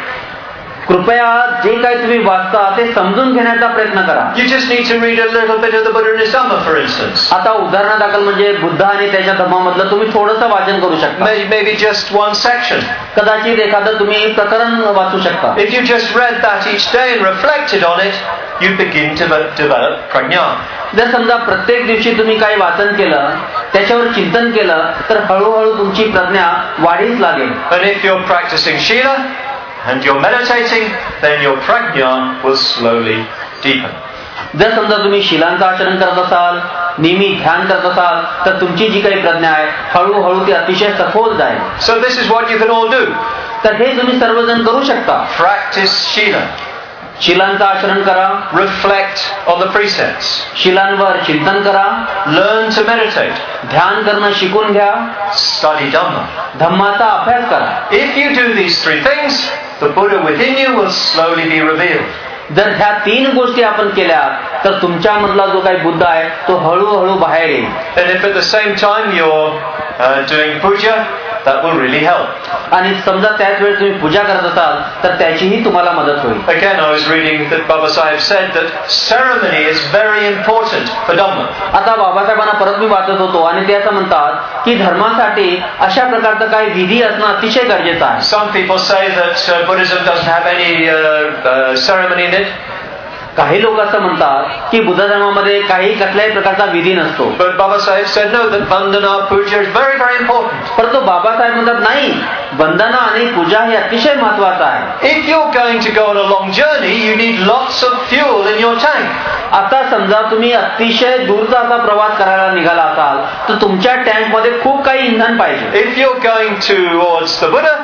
कृपया जे काही तुम्ही वाचता ते समजून घेण्याचा प्रयत्न करा. You just need to read a little bit of the Buddha and his Dhamma, for instance. आता उदाहरणादाखल म्हणजे बुद्ध आणि त्याच्या धम्मामधलं तुम्ही थोडंसं वाचन करू शकता. Maybe just one section. कदाचित एखादं तुम्ही प्रकरण वाचू शकता. If you just read that each day and reflected on it, you begin to develop prajna. जर समजा प्रत्येक दिवशी तुम्ही काही वाचन केलं, त्याच्यावर चिंतन केलं, तर हळूहळू तुमची प्रज्ञा वाढीस लागेल. And if you're practicing Shila and you're meditating, then your prajna will slowly deepen. जर समजा तुम्ही शिलांचं आचरण करत असाल, नेहमी ध्यान करत असाल, तर तुमची जी काही प्रज्ञा आहे हळूहळू ती अतिशय सखोल जाईल. So this is what you can all do. तर हे तुम्ही सर्वजण करू शकता. Practice Shila. शिलांचं आचरण करा, Reflect on the precepts. शिलांवर चिंतन करा, Learn to meditate. ध्यान करणं शिकून घ्या, Study Dhamma. धम्माचा अभ्यास करा. If you do these three things, the Buddha within you will slowly be revealed. जर ह्या 3 गोष्टी आपण केल्या तर तुमच्यामधला जो काही बुद्ध आहे तो हळूहळू बाहेर येईल. And if at the same time you're doing puja, that will really help. आणि समजा त्याच वेळी तुम्ही पूजा करत असाल तर त्याचीही तुम्हाला मदत होईल. Again, I was reading that Baba Sahib said that ceremony is very important for Dhamma. आता बाबासाहेबांना परत मी वाचत होतो आणि ते असं म्हणतात की धर्मासाठी अशा प्रकारचं काही विधी असणं अतिशय गरजेचं आहे. Some people say that Buddhism doesn't have any ceremony in it. काही लोक असं म्हणतात की बुद्ध धर्मामध्ये काही कसल्याही प्रकारचा विधी नसतो. But Baba Sahib said no, that Vandana puja is very, very important. परंतु बाबासाहेब म्हणतात नाही, वंदना आणि पूजा हे अतिशय महत्वाचं आहे. If you're going to go on a long journey, you need lots of fuel in your tank. आता समजा तुम्ही अतिशय दूरचा असा प्रवास करायला निघाला असाल तर तुमच्या टँकमध्ये खूप काही इंधन पाहिजे. If you're going towards the Buddha,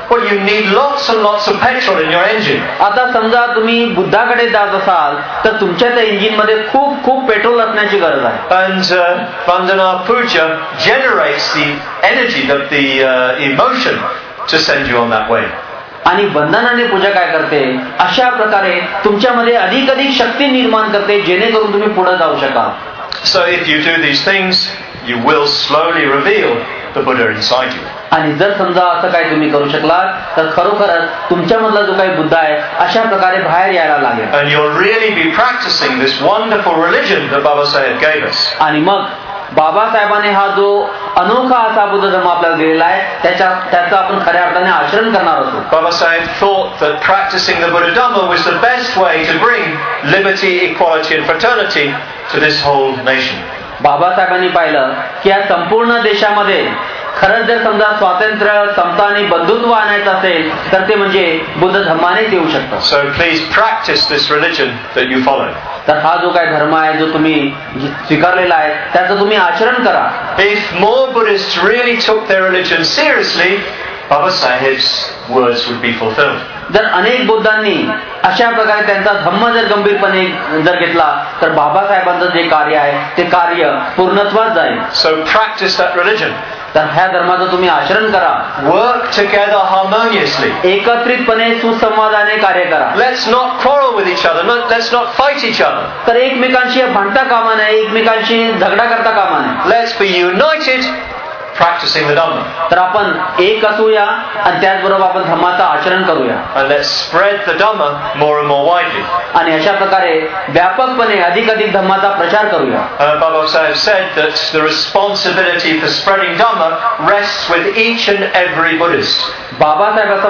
well, you need lots and lots of petrol in your engine. आता समजा तुम्ही बुद्धाकडे जात असाल तर तुमच्या त्या इंजिन मध्ये खूप खूप पेट्रोल असण्याची गरज आहे. And Vandana Puja generates the energy, the emotion to send you on that way. आणि वंदनाने पूजा काय करते, अशा प्रकारे तुमच्यामध्ये अधिक शक्ती निर्माण करते जेणेकरून तुम्ही पुढे जाऊ शकाल. So if you do these things, you will slowly reveal the Buddha inside you. आणि जर समजा असं काही तुम्ही करू शकलात तर खरोखरच तुमच्यामधला जो काही बुद्ध आहे अशा प्रकारे बाहेर यायला लागेल. And you'll really be practicing this wonderful religion that Baba Sahib gave us. आणि मग बाबासाहेबांनी हा जो अनोखा असा बुद्ध धर्म आपल्याला दिलेला आहे त्याचं आपण खऱ्या अर्थाने आचरण करणार असतो. Baba Sahib thought that practicing the Buddha Dhamma was the best way to bring liberty, equality and fraternity to this whole nation. बाबासाहेबांनी पाहिलं की या संपूर्ण देशामध्ये खरंच जर समजा स्वातंत्र्य, समता आणि बंधुत्व आणायचं असेल तर ते म्हणजे बुद्ध धर्मानेच येऊ शकतं. So please practice this religion that you follow. तर हा जो काही धर्म आहे जो तुम्ही स्वीकारलेला आहे त्याचं तुम्ही आचरण करा. If more Buddhists really took their religion seriously, Baba Sahib's words would be fulfilled. जर अनेक बुद्धांनी अशा प्रकारे त्यांचा धम्म जर गंभीरपणे जर घेतला तर बाबासाहेबांचं जे कार्य आहे ते कार्य पूर्णत्वास जाईल. So practice that religion. तर ह्या धर्माचं तुम्ही आचरण करा. Work together harmoniously. एकत्रितपणे सुसंवादाने कार्य करा. Let's not quarrel with each other. Let's not fight each other. तर एकमेकांशी भांडता कामा नये, एकमेकांशी झगडा करता कामा नये. Let's be united, practicing the Dhamma. तर आपण एक असूया आणि त्याचबरोबर आपण धम्माचं आचरण करूया. And let's spread the Dhamma more and more widely. आणि अशा प्रकारे व्यापकपणे अधिक धम्माचा प्रचार करूया. Baba Sahib said that the responsibility for spreading Dhamma rests with each and every Buddhist. Babasaheb असं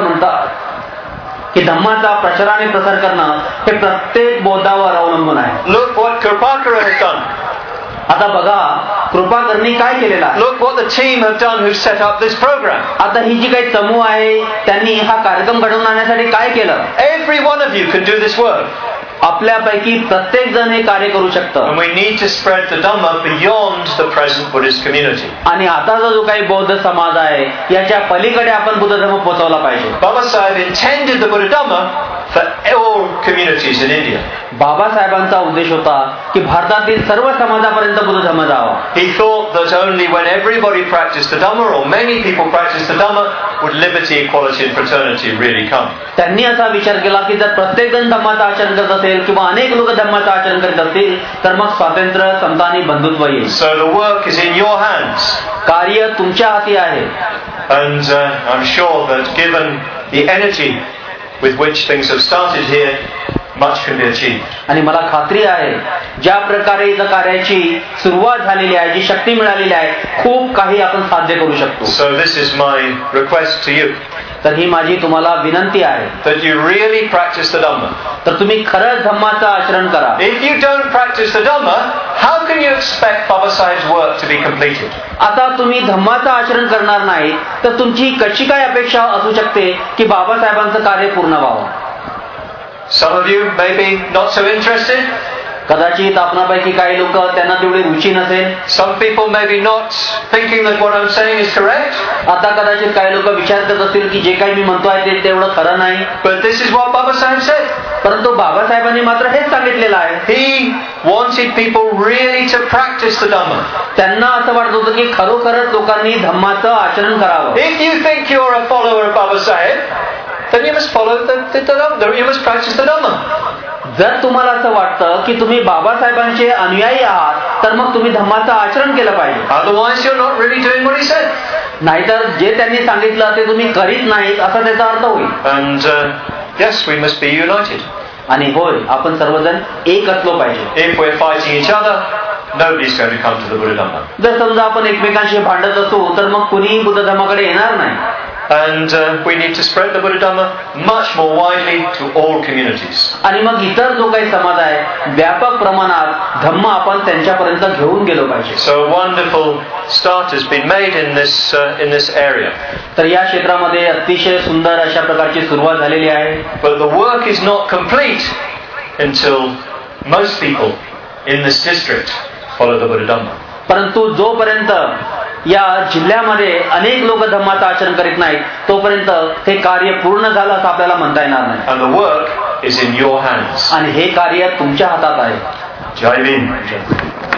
म्हणतात की धम्माचा प्रचार आणि प्रसार करणं हे प्रत्येक बौद्धावर अवलंबून आहे. Look what Kirpakara has done. आता बघा कृपाकरणी काय केलेलं आहे. Look what the team have done who set up this program. आता ही जी काही समूह आहे त्यांनी हा कार्यक्रम घडवून आणण्यासाठी काय केलं. Every one of you can do this work. आपल्यापैकी प्रत्येक जण हे कार्य करू शकतं. And we need to spread the Dhamma beyond the present Buddhist community. आणि आताचा जो काही बौद्ध समाज आहे याच्या पलीकडे आपण बुद्ध धर्म पोहोचवला पाहिजे. Baba Sahib intended the Buddha Dhamma for all communities in India. बाबासाहेबांचा उद्देश होता की भारतातील सर्व समाजापर्यंत बुद्ध धर्म जावा. He thought that only when everybody practiced the Dhamma or many people practiced the Dhamma would liberty, equality and fraternity really come. त्यांनी असा विचार केला की जर प्रत्येक जण धम्माचं आचरण करत असेल किंवा अनेक लोक धम्माचं आचरण करीत असतील तर मग स्वातंत्र्य, समता आणि बंधुत्व येईल. So the work is in your hands. कार्य तुमच्या हाती आहे. And I'm sure that given the energy with which things have started here, much can be achieved. आणि मला खात्री आहे ज्या प्रकारे या कार्याची सुरुवात झालेली आहे, जी शक्ती मिळालेली आहे, खूप काही आपण साध्य करू शकतो. So this is my request to you. तर ही माझी तुम्हाला विनंती आहे that you really practice the Dhamma. तर तुम्ही खरंच धम्माचं आचरण करा. If you don't practice the Dhamma, how can you expect Baba Sahib's work to be completed? आता तुम्ही धम्माचं आचरण करणार नाही तर तुमची कशी काय अपेक्षा असू शकते की बाबासाहेबांचं कार्य पूर्ण व्हावं. Some of you may be not so interested. कदाचित आपणापैकी काही लोक त्यांना तेवढी रुची नसेल. Some people may be not thinking that what I'm saying is correct. आता कदाचित काही लोक विचार करत असतील की जे काही मी म्हणतोय ते तेवढं खरं नाही. But this is what Baba Sahib said. परंतु बाबासाहेबांनी मात्र हेच सांगितलेलं आहे. He wanted people really to practice the Dhamma. त्यांना असं वाटत होतं की खरोखरच लोकांनी धम्माचं आचरण करावं. If you think you're a follower of Baba Sahib, then you must follow the Dhamma. You must practice the Dhamma. जर तुम्हाला असं वाटतं की तुम्ही बाबासाहेबांचे अनुयायी आहात तर मग तुम्ही धम्माचं आचरण केलं पाहिजे. Otherwise you're not really doing what he said. नाहीतर जे त्यांनी सांगितलं ते तुम्ही करीत नाहीत असा त्याचा अर्थ होईल. And yes, we must be united. आणि होय आपण सर्वजण एक असलो पाहिजे. If we're fighting each other, nobody's going to come to the Buddha Dhamma. जर समजा आपण एकमेकांशी भांडत असू तर मग कुणीही बुद्ध धर्माकडे येणार नाही. And we need to spread the Buddha Dhamma much more widely to all communities. आणि मग इतर जो काही समाज आहे व्यापक प्रमाणात धम्म आपण त्यांच्यापर्यंत घेऊन गेलो पाहिजे. So a wonderful start has been made in this area. तर या क्षेत्रामध्ये अतिशय सुंदर अशा प्रकारची सुरुवात झालेली आहे. But the work is not complete until most people in this district follow the Buddha Dhamma. परंतु जोपर्यंत या जिल्ह्यामध्ये अनेक लोक धम्माचं आचरण करीत नाहीत, तोपर्यंत हे कार्य पूर्ण झालं असं आपल्याला म्हणता येणार नाही. And the work is in your hands. आणि हे कार्य तुमच्या हातात आहे. Jai Hind.